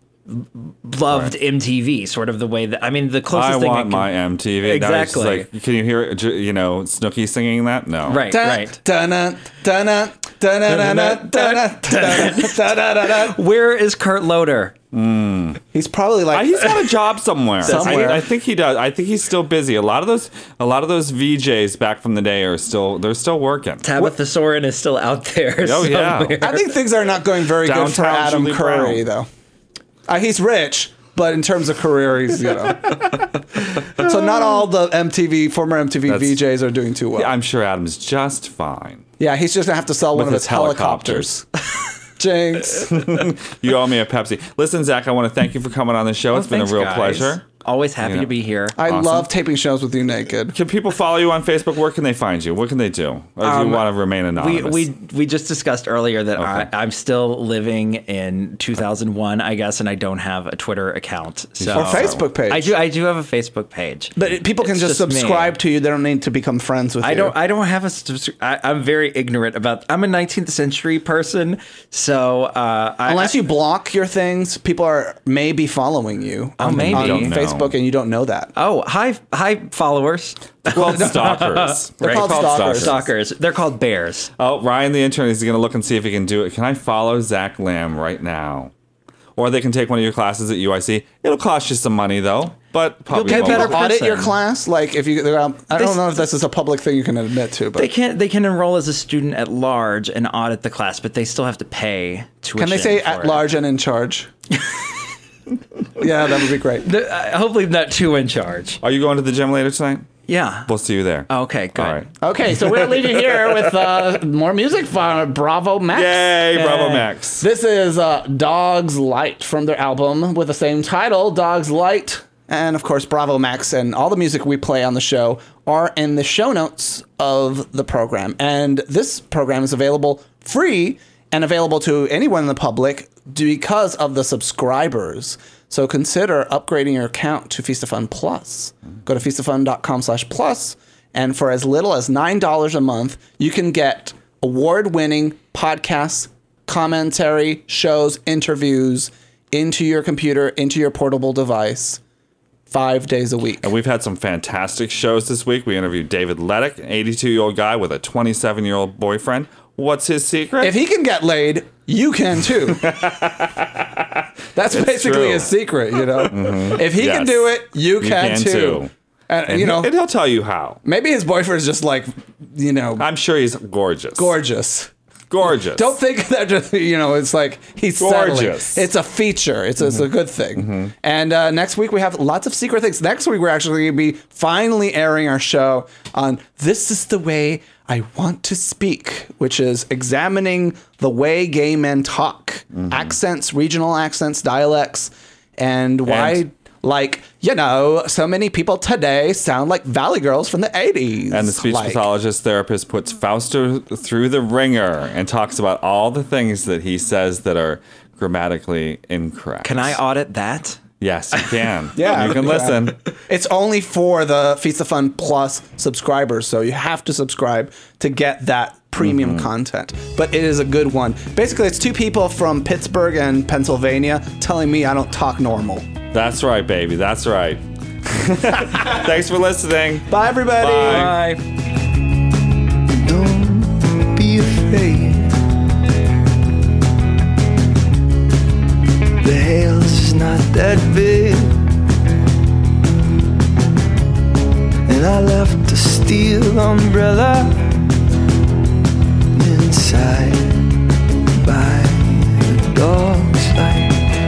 loved Right. M T V, sort of the way that I mean the closest I thing want I can, my M T V. Now it's just Exactly. like, can you hear it, you know, Snooki singing that? No. right, Dun, right. dun, dun, dun, dun, dun, dun, dun, dun, dun, dun, dun, dun, dun. Where is Kurt Loder? He's probably Uh, like He's got a job somewhere. Somewhere. I, I think he does. I think he's still busy. A lot of those, a lot of those V Js back from the day are still, they're still working. Tabitha Soren is still out there. Oh, yeah. somewhere. I think things are not going very good for Downtown Adam Julie Curry, Brown. though. Uh, he's rich, but in terms of career, he's, you know. So not all the M T V, former M T V That's- V Js are doing too well. Yeah, Yeah, I'm sure Adam's just fine. he's just going to have to sell one With of his his helicopters. Jinx. You owe me a Pepsi. Listen, Zach, I want to thank you for coming on the show. It's been Thanks, a real guys. pleasure. Always happy Yeah. to be here. I Awesome. love taping shows with you naked. Can people follow you on Facebook? Where can they find you? What can they do? Or do you want to remain we, anonymous? we we just discussed earlier that Okay. I, I'm still living in two thousand one, I guess, and I don't have a Twitter account. So Or Facebook page. I do. I do have a Facebook page. But it- people can It's just, just me. subscribe to you. They don't need to become friends with I you. don't. I don't have a. subs- I, I'm very ignorant about. I'm a nineteenth century person, so uh, I, Unless you block your things, people are maybe following you Oh, on, maybe. on Don't know. Facebook, and you don't know that. Oh, hi, hi, followers. They're called stalkers. They're right? called stalkers. Stalkers. They're called bears. Oh, Ryan, the intern, is going to look and see if he can do it. Can I follow Zach Lamb right now? Or they can take one of your classes at U I C. It'll cost you some money, though. but probably get won't. better People audit person. your class? Like, if you, um, I They don't s- know if this is a public thing you can admit to, but They can they can enroll as a student at large and audit the class, but they still have to pay tuition. can they say for at it. large and in charge? Yeah, that would be great. The- uh, hopefully not too in charge. Are you going to the gym later tonight? Yeah. We'll see you there. Okay, good. All right. Okay, so we're gonna leave you here with uh, more music from Bravo Max. Yay, Bravo Max. This is uh, Dogs Light from their album with the same title, Dogs Light. And of course, Bravo Max and all the music we play on the show are in the show notes of the program. And this program is available free and available to anyone in the public because of the subscribers. So consider upgrading your account to Feast-O-Fun Plus. Go to feastofun.com slash plus. And for as little as nine dollars a month, you can get award-winning podcasts, commentary, shows, interviews into your computer, into your portable device. Five days a week. And we've had some fantastic shows this week. We interviewed David Lettick, an eighty-two-year-old guy with a twenty-seven-year-old boyfriend. What's his secret? If he can get laid, you can too. That's basically true. his secret, you know. If he can Yes. do it, you can, can too. too. And, and you know, he- and he'll tell you how. maybe his boyfriend's just like, you know, I'm sure he's gorgeous. gorgeous. Gorgeous. Don't think that just, you know, it's like he's settling. Gorgeous. It's a feature. It's, it's a good thing. And uh, next week we have lots of secret things. Next week we're actually going to be finally airing our show on This is the Way I Want to Speak, which is examining the way gay men talk, accents, regional accents, dialects, and why, And- like, you know, so many people today sound like Valley Girls from the eighties. And the speech like, pathologist therapist puts Fausto through the ringer and talks about all the things that he says that are grammatically incorrect. Can I audit that? Yes, you can. Yeah, You can yeah. listen. It's only for the Feast of Fun Plus subscribers, so you have to subscribe to get that premium Mm-hmm. content. But it is a good one. Basically, it's two people from Pittsburgh and Pennsylvania telling me I don't talk normal. That's right, baby. That's right. Thanks for listening. Bye, everybody. Bye. Don't be afraid. The hail's just not that big. And I left a steel umbrella inside by the dog's light.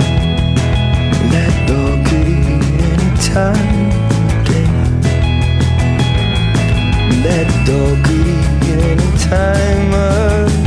That dog could eat any time of day. That dog could eat any time of